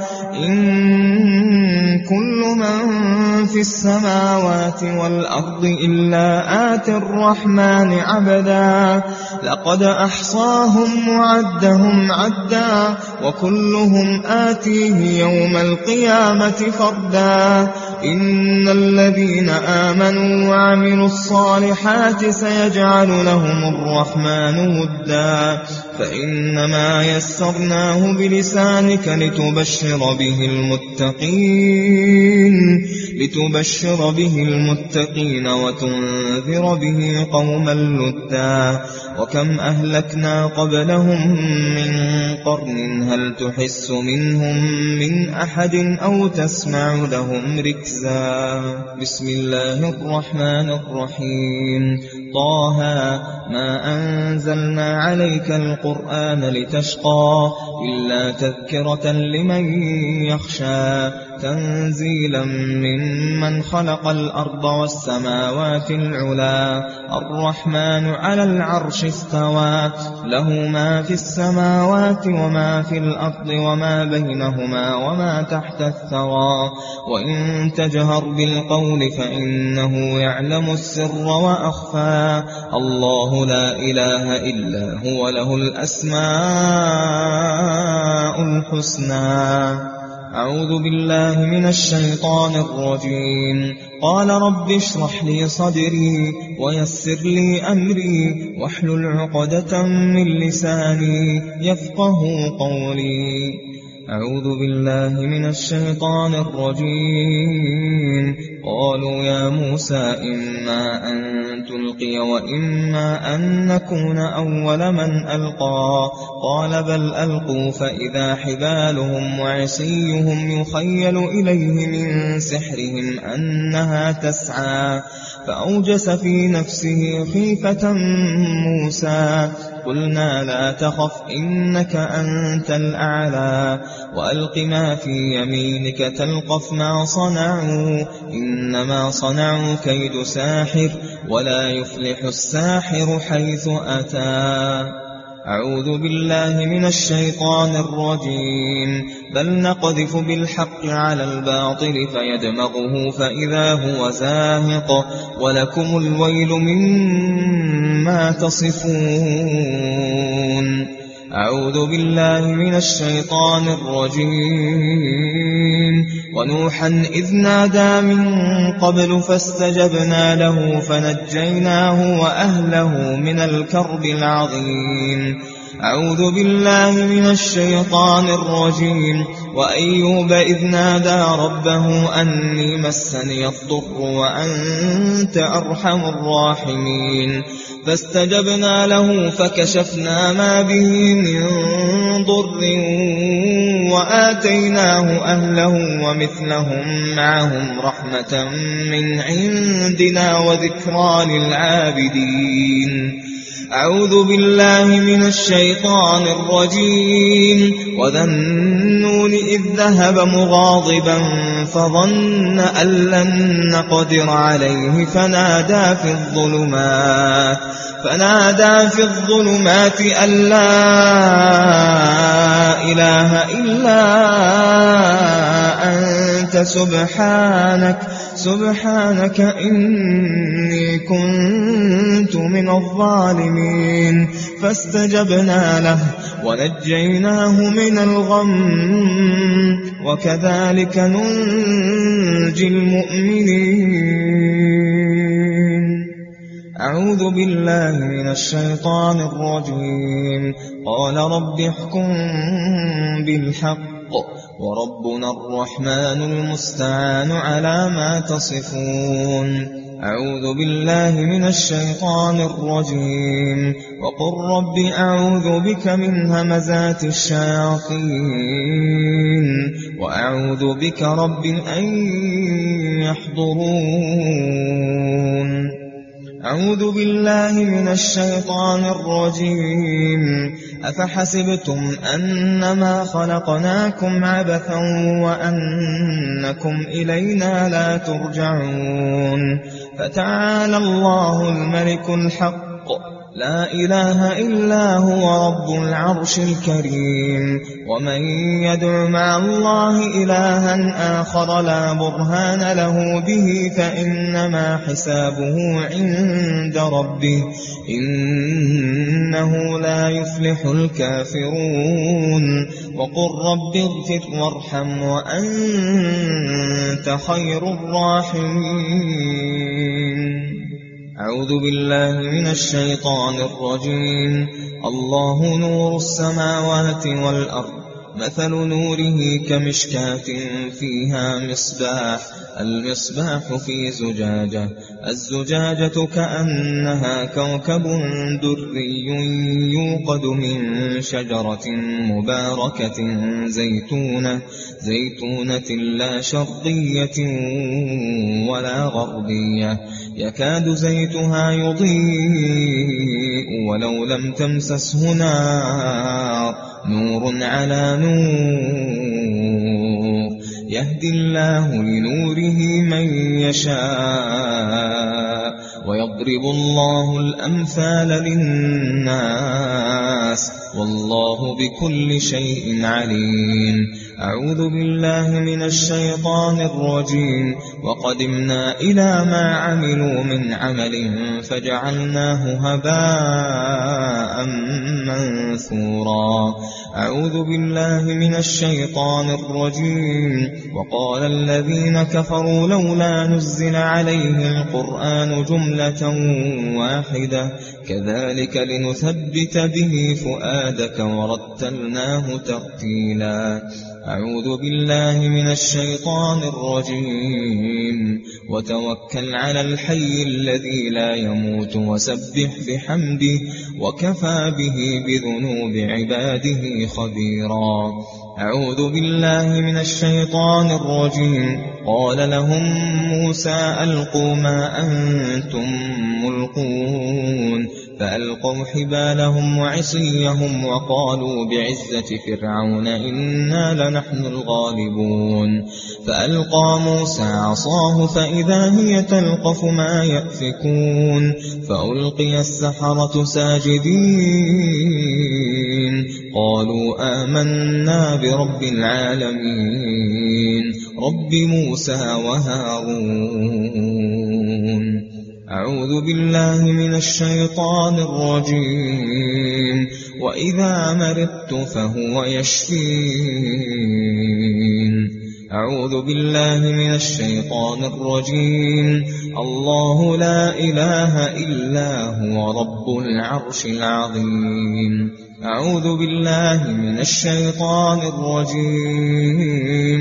إن كل من في السماوات والأرض إلا آتي الرحمن عبدا. لقد أحصاهم وعدهم عدا وكلهم آتيه يوم القيامة فردا. إن الذين آمنوا وعملوا الصالحات سيجعل لهم الرحمن ودا فإنما يسرناه بلسانك لتبشر به المتقين لتبشر به المتقين وتنذر به قوما لدا. وكم أهلكنا قبلهم من قرن هل تحس منهم من أحد أو تسمع لهم ركزا. بسم الله الرحمن الرحيم. طه ما أنزلنا عليك القرآن لتشقى إلا تذكرة لمن يخشى تنزيلا ممن خلق الأرض والسماوات العلا. الرحمن على العرش استوى له ما في السماوات وما في الأرض وما بينهما وما تحت الثرى. وإن تجهر بالقول فإنه يعلم السر وأخفى. الله لا إله إلا هو له الأسماء الحسنى. أعوذ بالله من الشيطان الرجيم. قال رب اشرح لي صدري ويسر لي أمري واحلل عقدة من لساني يفقه قولي. أعوذ بالله من الشيطان الرجيم. قالوا يا موسى إما أن تلقي وإما أن نكون أول من ألقى قال بل ألقوا فإذا حبالهم وعصيهم يخيل إليه من سحرهم أنها تسعى فأوجس في نفسه خيفة موسى. قلنا لا تخف إنك أنت الأعلى وألق ما في يمينك تلقف ما صنعوا إنما صنعوا كيد ساحر ولا يفلح الساحر حيث أتى. أعوذ بالله من الشيطان الرجيم. بل نقذف بالحق على الباطل فيدمغه فإذا هو زاهق ولكم الويل مما تصفون. أعوذ بالله من الشيطان الرجيم. ونوحا إذ نادى من قبل فاستجبنا له فنجيناه وأهله من الكرب العظيم. أعوذ بالله من الشيطان الرجيم. وأيوب إذ نادى ربه أني مسني الضر وأنت أرحم الراحمين فاستجبنا له فكشفنا ما به من ضر وآتيناه أهله ومثلهم معهم رحمة من عندنا وذكرى للعابدين. أعوذ بالله من الشيطان الرجيم. وذا النون إذ ذهب مغاضبا فظن أن لن نقدر عليه فنادى في الظلمات فنادى في الظلمات أن لا إله إلا أنت سبحانك سبحانك إني كنت من الظالمين فاستجبنا له ونجيناه من الغم وكذلك ننجي المؤمنين. أعوذ بالله من الشيطان الرجيم. قال رب احكم بالحق وربنا الرحمن المستعان على ما تصفون. أعوذ بالله من الشيطان الرجيم. وقل رب أعوذ بك من همزات الشياطين وأعوذ بك رب أن يحضرون. أعوذ بالله من الشيطان الرجيم. أفحسبتم أنما خلقناكم عبثا وأنكم إلينا لا ترجعون فتعالى الله الملك الحق لا إله إلا هو رب العرش الكريم. ومن يدع مع الله إلها آخر لا برهان له به فإنما حسابه عند ربه إنه لا يفلح الكافرون. وقل رب اغفر وارحم وأنت خير الراحمين. أعوذ بالله من الشيطان الرجيم. الله نور السماوات والأرض مثل نوره كمشكاة فيها مصباح المصباح في زجاجة الزجاجة كأنها كوكب دري يوقد من شجرة مباركة زيتونة زيتونة لا شرقية ولا غربية يكاد زيتها يضيء ولو لم تمسسه نار نور على نور يهدي الله لنوره من يشاء ويضرب الله الأمثال للناس والله بكل شيء عليم. أعوذ بالله من الشيطان الرجيم. وقدمنا إلى ما عملوا من عمل فجعلناه هباء منثورا. أعوذ بالله من الشيطان الرجيم. وقال الذين كفروا لولا نزل عليه القرآن جملة واحدة كذلك لنثبت به فؤادك ورتلناه ترتيلا. أعوذ بالله من الشيطان الرجيم. وتوكل على الحي الذي لا يموت وسبح بحمده وكفى به بذنوب عباده خبيرا. أعوذ بالله من الشيطان الرجيم. قال لهم موسى ألقوا ما أنتم ملقون فألقوا حبالهم وعصيهم وقالوا بعزة فرعون إنا لنحن الغالبون. فألقى موسى عصاه فإذا هي تلقف ما يأفكون فألقي السحرة ساجدين قالوا آمنا برب العالمين رب موسى وهارون. أعوذ بالله من الشيطان الرجيم. وإذا مرضت فهو يشفين. أعوذ بالله من الشيطان الرجيم. الله لا إله إلا هو رب العرش العظيم. أعوذ بالله من الشيطان الرجيم.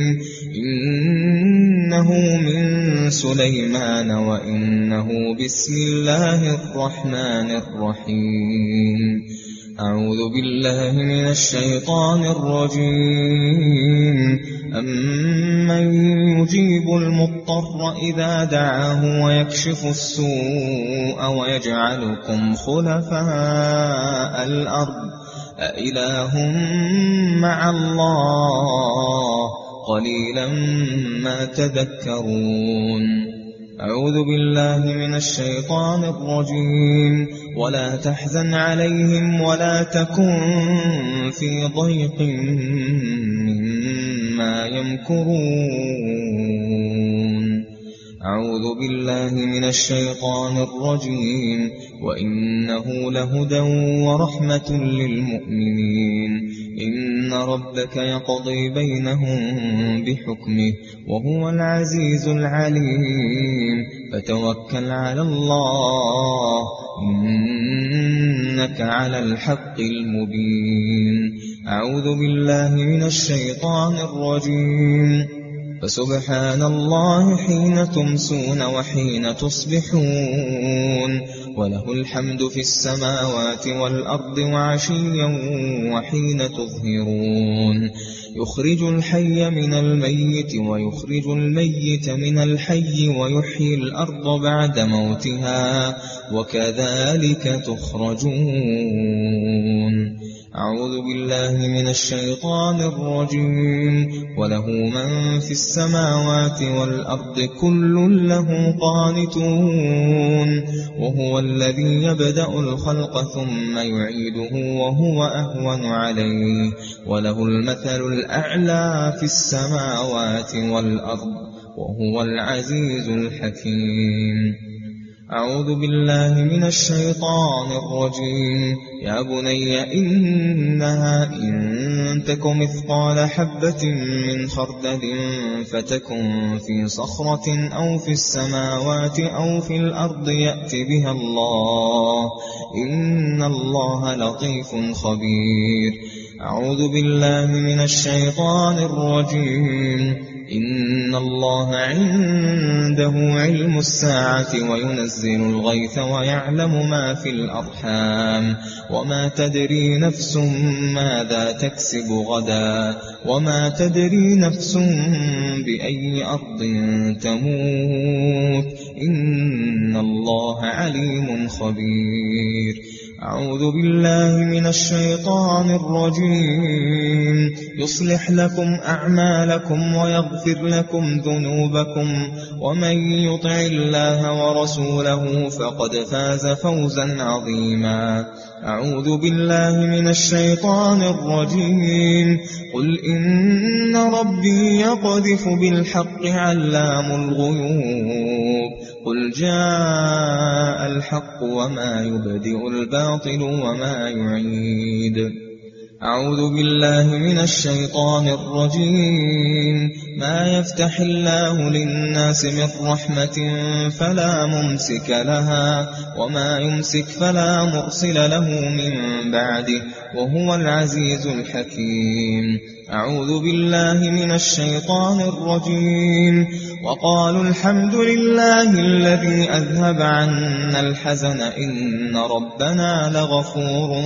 إنه من سليمان وإنه بسم الله الرحمن الرحيم. أعوذ بالله من الشيطان الرجيم. أمن يجيب المضطر إذا دعاه ويكشف السوء ويجعلكم خلفاء الأرض أإله مع الله قليلا ما تذكرون. أعوذ بالله من الشيطان الرجيم. ولا تحزن عليهم ولا تكن في ضيق مما يمكرون. أعوذ بالله من الشيطان الرجيم. وإنه لهدى ورحمة للمؤمنين. إن ربك يقضي بينهم بحكمه وهو العزيز العليم. فتوكل على الله إنك على الحق المبين. أعوذ بالله من الشيطان الرجيم. فسبحان الله حين تمسون وحين تصبحون. وله الحمد في السماوات والأرض وعشيا وحين تظهرون. يخرج الحي من الميت ويخرج الميت من الحي ويحيي الأرض بعد موتها وكذلك تخرجون. أعوذ بالله من الشيطان الرجيم. وله من في السماوات والأرض كل له قانتون. وهو الذي يبدأ الخلق ثم يعيده وهو أهون عليه. وله المثل الأعلى في السماوات والأرض وهو العزيز الحكيم. أعوذ بالله من الشيطان الرجيم. يا بني إنها إن تك مثقال حبة من خردل فتكن في صخرة أو في السماوات أو في الأرض يأت بها الله إن الله لطيف خبير. أعوذ بالله من الشيطان الرجيم. إن الله عنده علم الساعة وينزل الغيث ويعلم ما في الأرحام وما تدري نفس ماذا تكسب غدا وما تدري نفس بأي أرض تموت إن الله عليم خبير. أعوذ بالله من الشيطان الرجيم. يصلح لكم أعمالكم ويغفر لكم ذنوبكم ومن يطع الله ورسوله فقد فاز فوزا عظيما. أعوذ بالله من الشيطان الرجيم. قل إن ربي يقذف بالحق علام الغيوب. قل جاء الحق وما يبدئ الباطل وما يعيد. أعوذ بالله من الشيطان الرجيم. ما يفتح الله للناس من رحمة فلا ممسك لها وما يمسك فلا مرسل له من بعده وهو العزيز الحكيم. أعوذ بالله من الشيطان الرجيم. وقالوا الحمد لله الذي أذهب عنا الحزن إن ربنا لغفور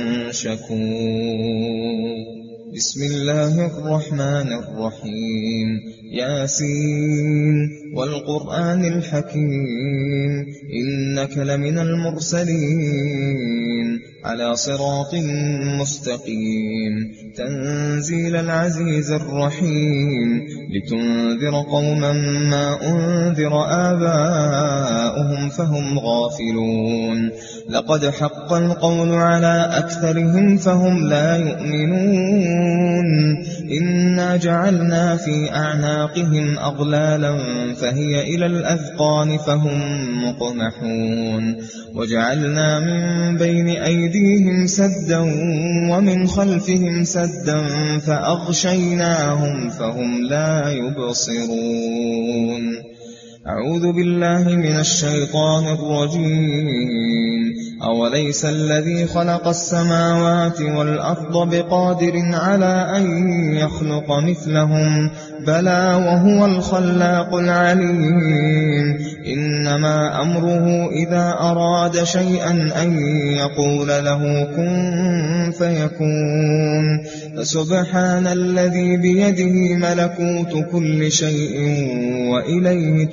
شكور. بسم الله الرحمن الرحيم. ياسين والقرآن الحكيم إنك لمن المرسلين على صراط مستقيم تنزيل العزيز الرحيم لتنذر قوما ما أنذر آباؤهم فهم غافلون. لقد حق القول على أكثرهم فهم لا يؤمنون إنا جعلنا في أعناقهم أغلالا فهي إلى الأذقان فهم مقمحون وجعلنا من بين أيديهم سدا ومن خلفهم سدا فأغشيناهم فهم لا يبصرون أعوذ بالله من الشيطان الرجيم أوليس الذي خلق السماوات والأرض بقادر على أن يخلق مثلهم بلى وهو الخلاق العليم إنما أمره إذا أراد شيئا أن يقول له كن فيكون فسبحان الذي بيده ملكوت كل شيء وإليه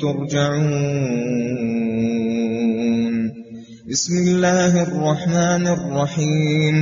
ترجعون بسم الله الرحمن الرحيم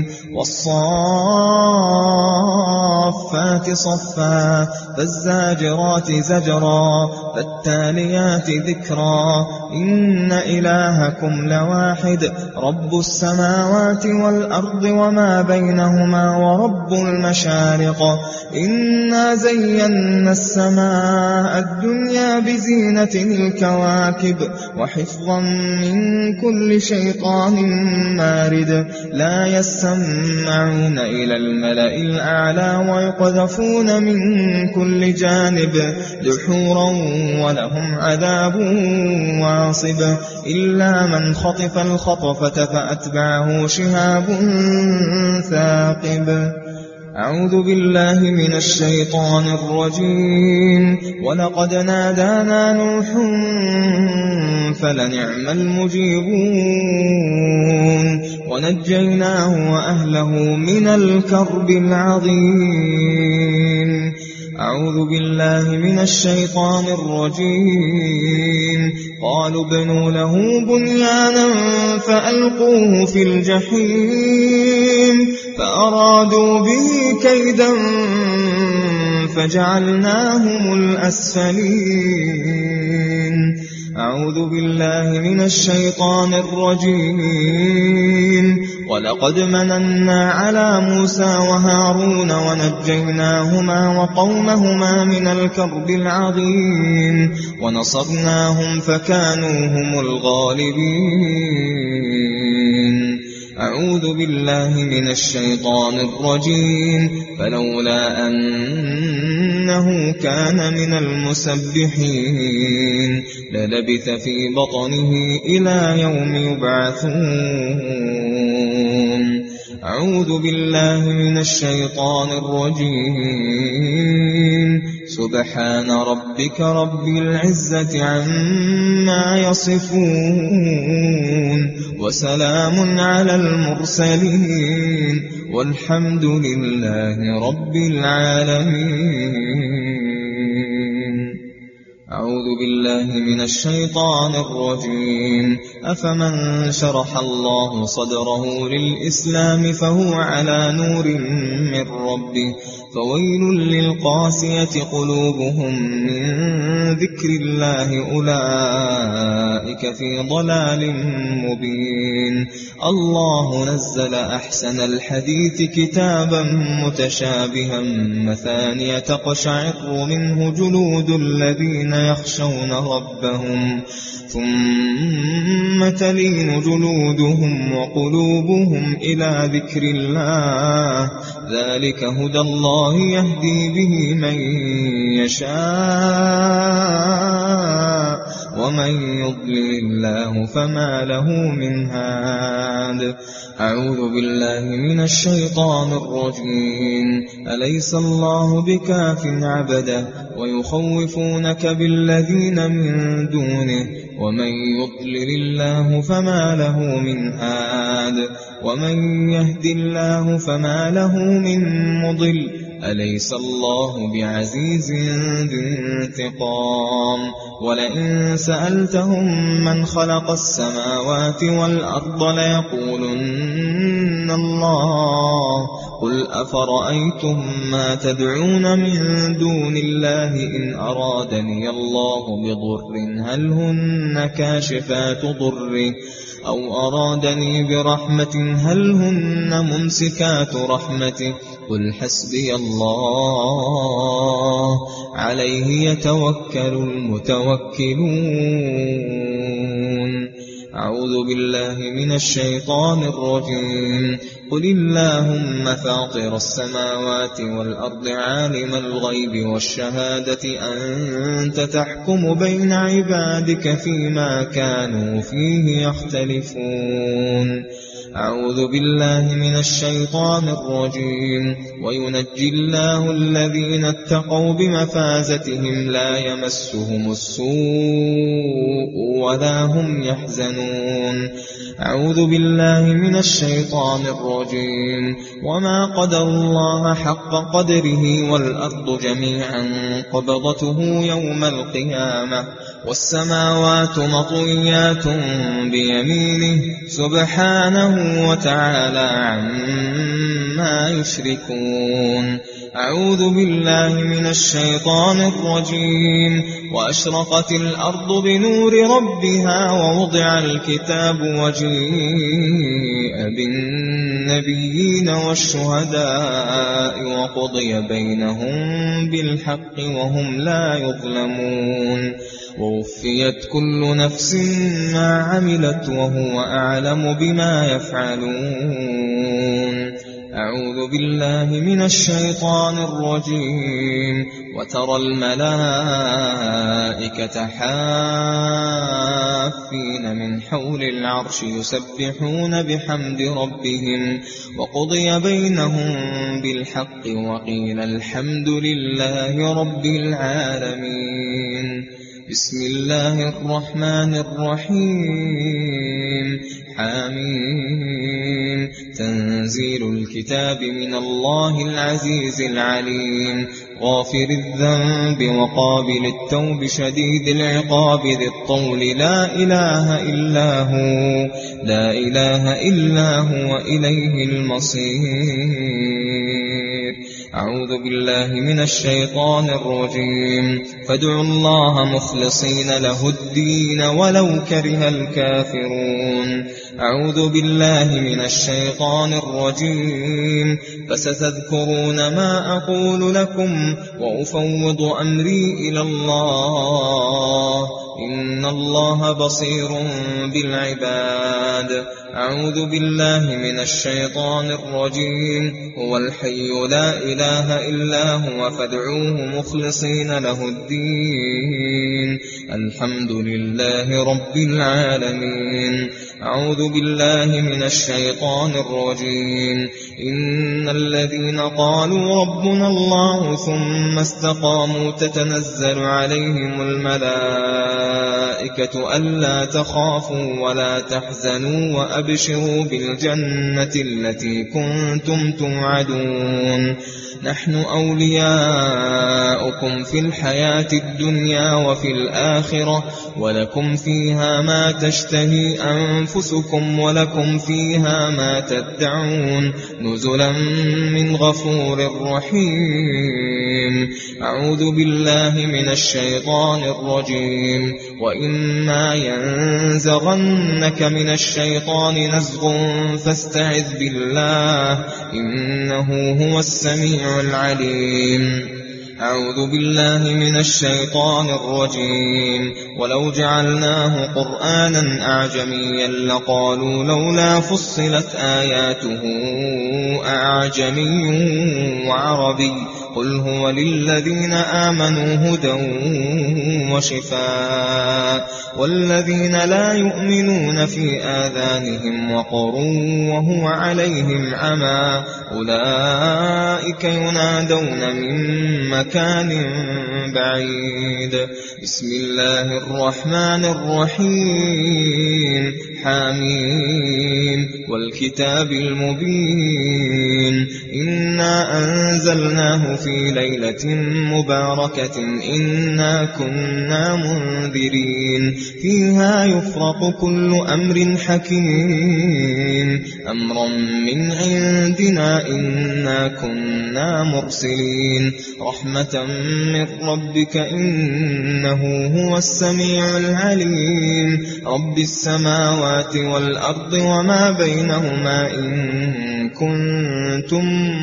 والصافات صفا فالزاجرات زجرا فالتاليات ذكرا إن إلهكم لواحد رب السماوات والأرض وما بينهما ورب المشارق إنا زينا السماء الدنيا بزينة الكواكب وحفظا من كل شيطان مارد لا يسمعون إلى الملأ الأعلى ويقذفون من كل جانب دحورا ولهم عذاب واصب إلا من خطف الخطفة فأتبعه شهاب ثاقب أعوذ بالله من الشيطان الرجيم ولقد نادانا نوح فلنعم المجيبون ونجيناه وأهله من الكرب العظيم أعوذ بالله من الشيطان الرجيم قالوا ابنوا له بنيانا فألقوه في الجحيم فأرادوا به كيدا فجعلناهم الأسفلين أعوذ بالله من الشيطان الرجيم ولقد مننا على موسى وهارون ونجيناهما وقومهما من الكرب العظيم ونصرناهم فكانوا هم الغالبين أعوذ بالله من الشيطان الرجيم فلولا أنه كان من المسبحين للبث في بطنه إلى يوم يبعثون أعوذ بالله من الشيطان الرجيم سبحان ربك رب العزة عما يصفون وسلام على المرسلين والحمد لله رب العالمين أعوذ بالله من الشيطان الرجيم أفمن شرح الله صدره للإسلام فهو على نور من ربه فويل للقاسية قلوبهم من ذكر الله أولئك في ضلال مبين الله نزل أحسن الحديث كتابا متشابها مثانية تقشعر منه جلود الذين يخشون ربهم ثم تلين جلودهم وقلوبهم إلى ذكر الله ذلك هدى الله يهدي به من يشاء ومن يضلل الله فما له من هاد أعوذ بالله من الشيطان الرجيم أليس الله بكاف عبده ويخوفونك بالذين من دونه ومن يضلل الله فما له من هاد ومن يهد الله فما له من مضل أليس الله بعزيز ذي انتقام ولئن سألتهم من خلق السماوات والأرض ليقولن الله قل أفرأيتم ما تدعون من دون الله إن أرادني الله بضر هل هن كاشفات ضره أو أرادني برحمة هل هن ممسكات رحمته قل حسبي الله عليه يتوكل المتوكلون. أعوذ بالله من الشيطان الرجيم. قل اللهم فاطر السماوات والأرض عالم الغيب والشهادة أنت تحكم بين عبادك فيما كانوا فيه يختلفون. أعوذ بالله من الشيطان الرجيم. وينجي الله الذين اتقوا بمفازتهم لا يمسهم السوء ولا هم يحزنون. أعوذ بالله من الشيطان الرجيم. وما قدر الله حق قدره والأرض جميعا قبضته يوم القيامة والسماوات مطويات بيمينه سبحانه وتعالى عما يشركون. أعوذ بالله من الشيطان الرجيم. وأشرقت الأرض بنور ربها ووضع الكتاب وجيء بالنبيين والشهداء وقضي بينهم بالحق وهم لا يظلمون. ووفيت كل نفس ما عملت وهو أعلم بما يفعلون. أعوذ بالله من الشيطان الرجيم. وترى الملائكة حافين من حول العرش يسبحون بحمد ربهم وقضي بينهم بالحق وقيل الحمد لله رب العالمين. بسم الله الرحمن الرحيم. حميم. تنزيل الكتاب من الله العزيز العليم غافر الذنب وقابل التوب شديد العقاب ذي الطول لا إله إلا هو لا إله إلا هو إليه المصير. أعوذ بالله من الشيطان الرجيم. فادعوا الله مخلصين له الدين ولو كره الكافرون. أعوذ بالله من الشيطان الرجيم. فستذكرون ما أقول لكم وأفوض أمري إلى الله إن الله بصير بالعباد. أعوذ بالله من الشيطان الرجيم. هو الحي لا إله إلا هو فادعوه مخلصين له الدين الحمد لله رب العالمين. أعوذ بالله من الشيطان الرجيم. إن الذين قالوا ربنا الله ثم استقاموا تتنزل عليهم الملائكة ألا تخافوا ولا تحزنوا وأبشروا بالجنة التي كنتم توعدون. نحن أولياؤكم في الحياة الدنيا وفي الآخرة ولكم فيها ما تشتهي أنفسكم ولكم فيها ما تدعون نزلا من غفور رحيم. أعوذ بالله من الشيطان الرجيم. وإما ينزغنك من الشيطان نزغ فاستعذ بالله إنه هو السميع العليم. أعوذ بالله من الشيطان الرجيم. ولو جعلناه قرآنا أعجميا لقالوا لولا فصلت آياته أعجمي وعربي قل هو للذين آمنوا هدى وشفاء والذين لا يؤمنون في آذانهم وقر وهو عليهم عمى أولئك ينادون من مكان بعيد. بسم الله الرحمن الرحيم. حميم. والكتاب المبين. إنا أنزلناه في في ليلة مباركة إنا كنا منذرين فيها يفرق كل أمر حكيم أمرا من عندنا إنا كنا مرسلين رحمة من ربك إنه هو السميع العليم رب السماوات والأرض وما بينهما إن كنتم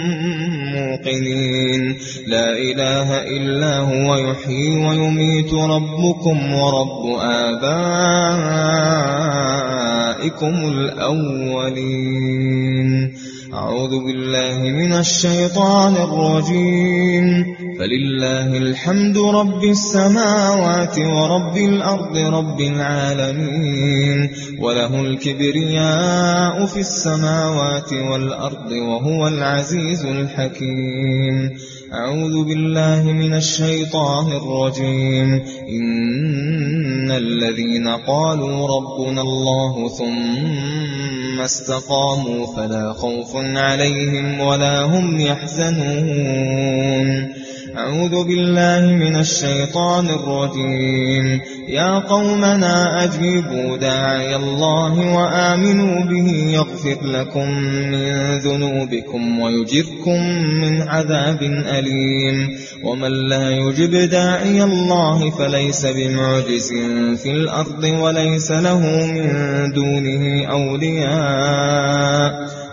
موقنين لا إله إلا هو يحيي ويميت ربكم ورب آبائكم الأولين أعوذ بالله من الشيطان الرجيم فلله الحمد رب السماوات ورب الأرض رب العالمين وله الكبرياء في السماوات والأرض وهو العزيز الحكيم أعوذ بالله من الشيطان الرجيم إن الذين قالوا ربنا الله ثم استقاموا فلا خوف عليهم ولا هم يحزنون أعوذ بالله من الشيطان الرجيم يا قومنا أجيبوا داعي الله وآمنوا به يغفر لكم من ذنوبكم ويجركم من عذاب أليم ومن لا يجب داعي الله فليس بمعجز في الأرض وليس له من دونه أولياء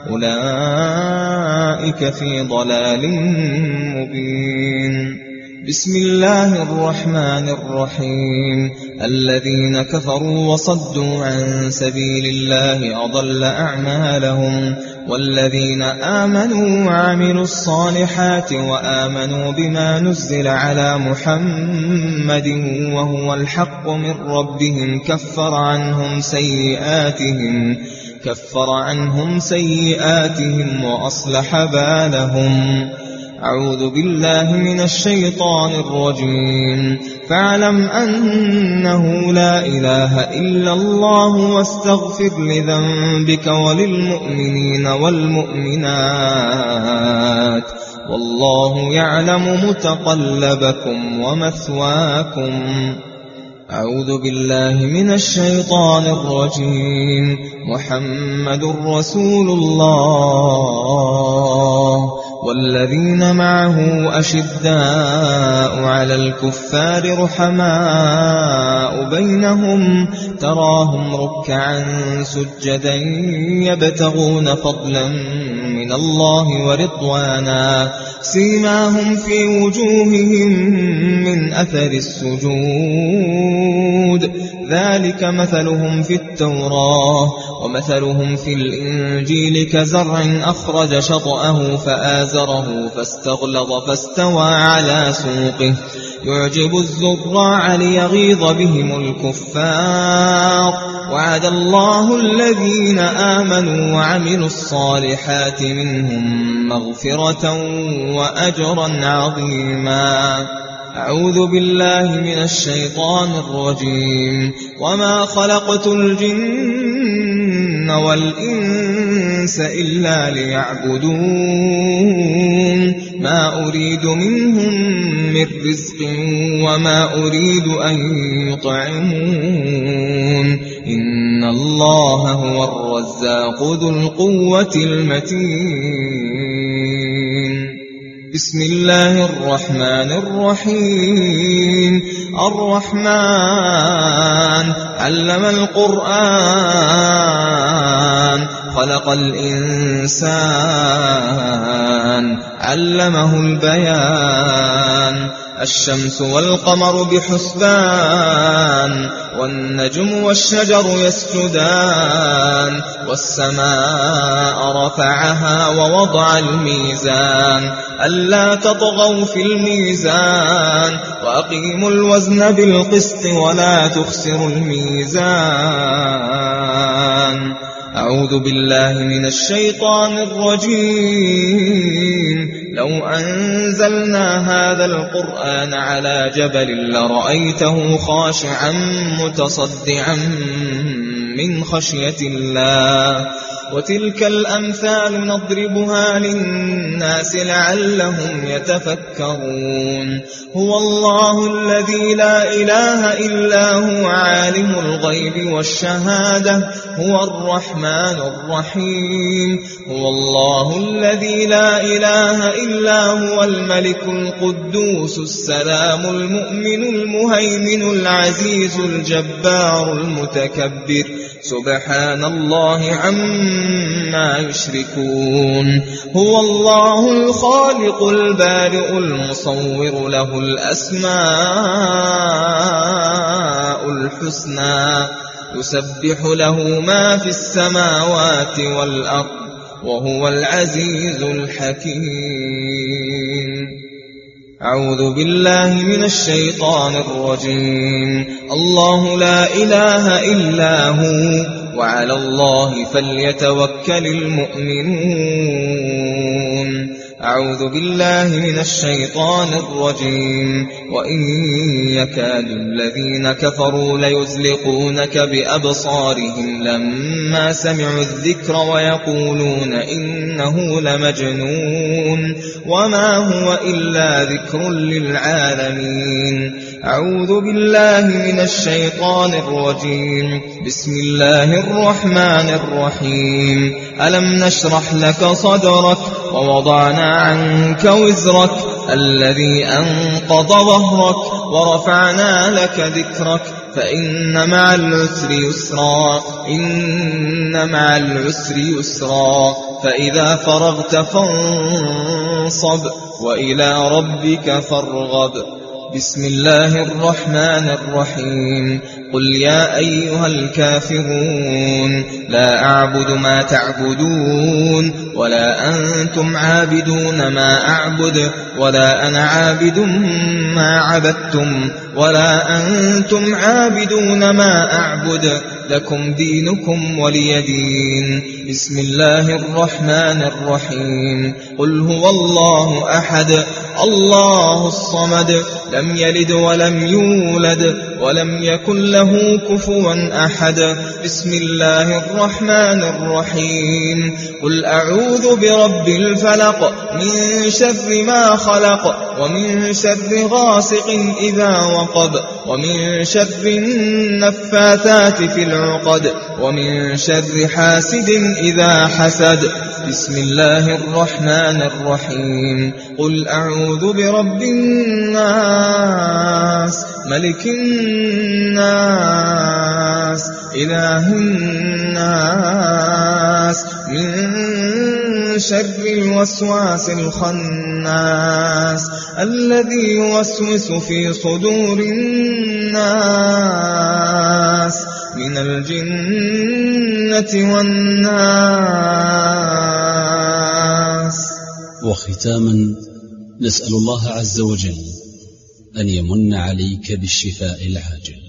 أولئك في ضلال مبين بسم الله الرحمن الرحيم الذين كفروا وصدوا عن سبيل الله أضل أعمالهم والذين آمنوا وعملوا الصالحات وآمنوا بما نزل على محمد وهو الحق من ربهم كفر عنهم سيئاتهم كفر عنهم سيئاتهم وأصلح بالهم أعوذ بالله من الشيطان الرجيم فاعلم أنه لا إله إلا الله واستغفر لذنبك وللمؤمنين والمؤمنات والله يعلم متقلبكم ومثواكم أعوذ بالله من الشيطان الرجيم محمد رسول الله والذين معه أشداء على الكفار رحماء بينهم تراهم ركعا سجدا يبتغون فضلا من الله ورضوانا سيماهم في وجوههم من أثر السجود ذلك مثلهم في التوراة ومثلهم في الإنجيل كزرع أخرج شطأه فآزره فاستغلظ فاستوى على سوقه يعجب الزراع ليغيظ بهم الكفار وعد الله الذين آمنوا وعملوا الصالحات منهم مغفرة وأجرا عظيما أعوذ بالله من الشيطان الرجيم وما خلقت الجن والإنس إلا ليعبدون ما أريد منهم من رزق وما أريد أن يطعمون إن الله هو الرزاق ذو القوة المتين بسم الله الرحمن الرحيم الرحمن علم القرآن خلق الإنسان علمه البيان الشمس والقمر بحسبان والنجم والشجر يسجدان والسماء رفعها ووضع الميزان ألا تطغوا في الميزان وأقيموا الوزن بالقسط ولا تخسروا الميزان أعوذ بالله من الشيطان الرجيم لو أنزلنا هذا القرآن على جبل لرأيته خاشعا متصدعا من خشية الله وتلك الأمثال نضربها للناس لعلهم يتفكرون هو الله الذي لا إله إلا هو عالم الغيب والشهادة هو الرحمن الرحيم هو الله الذي لا إله إلا هو الملك القدوس السلام المؤمن المهيمن العزيز الجبار المتكبر سبحان الله عما يشركون هو الله الخالق البارئ المصور له الأسماء الحسنى يسبح له ما في السماوات والأرض وهو العزيز الحكيم أعوذ بالله من الشيطان الرجيم الله لا إله إلا هو وعلى الله فليتوكل المؤمنون أعوذ بالله من الشيطان الرجيم وإن يكاد الذين كفروا ليزلقونك بأبصارهم لما سمعوا الذكر ويقولون إنه لمجنون وما هو إلا ذكر للعالمين أعوذ بالله من الشيطان الرجيم بسم الله الرحمن الرحيم ألم نشرح لك صدرك ووضعنا عنك وزرك الذي أنقض ظهرك ورفعنا لك ذكرك فإن مع العسر يسرا إن مع العسر يسرا فإذا فرغت فانصب وإلى ربك فارغب بسم الله الرحمن الرحيم قل يا أيها الكافرون لا أعبد ما تعبدون ولا أنتم عابدون ما أعبد ولا أنا عابد ما عبدتم ولا أنتم عابدون ما أعبد لكم دينكم ولي دين بسم الله الرحمن الرحيم قل هو الله أحد الله الصمد لم يلد ولم يولد ولم يكن له كفوا أحد بسم الله الرحمن الرحيم قل أعوذ برب الفلق من شر ما خلق ومن شر غاسق إذا وقب ومن شر النفاثات في العقد ومن شر حاسد إذا حسد بسم الله الرحمن الرحيم قل أعوذ برب الناس ملك الناس إله الناس من شر الوسواس الخناس الذي يوسوس في صدور الناس من الجنة والناس. وختاما نسأل الله عز وجل أن يمن عليك بالشفاء العاجل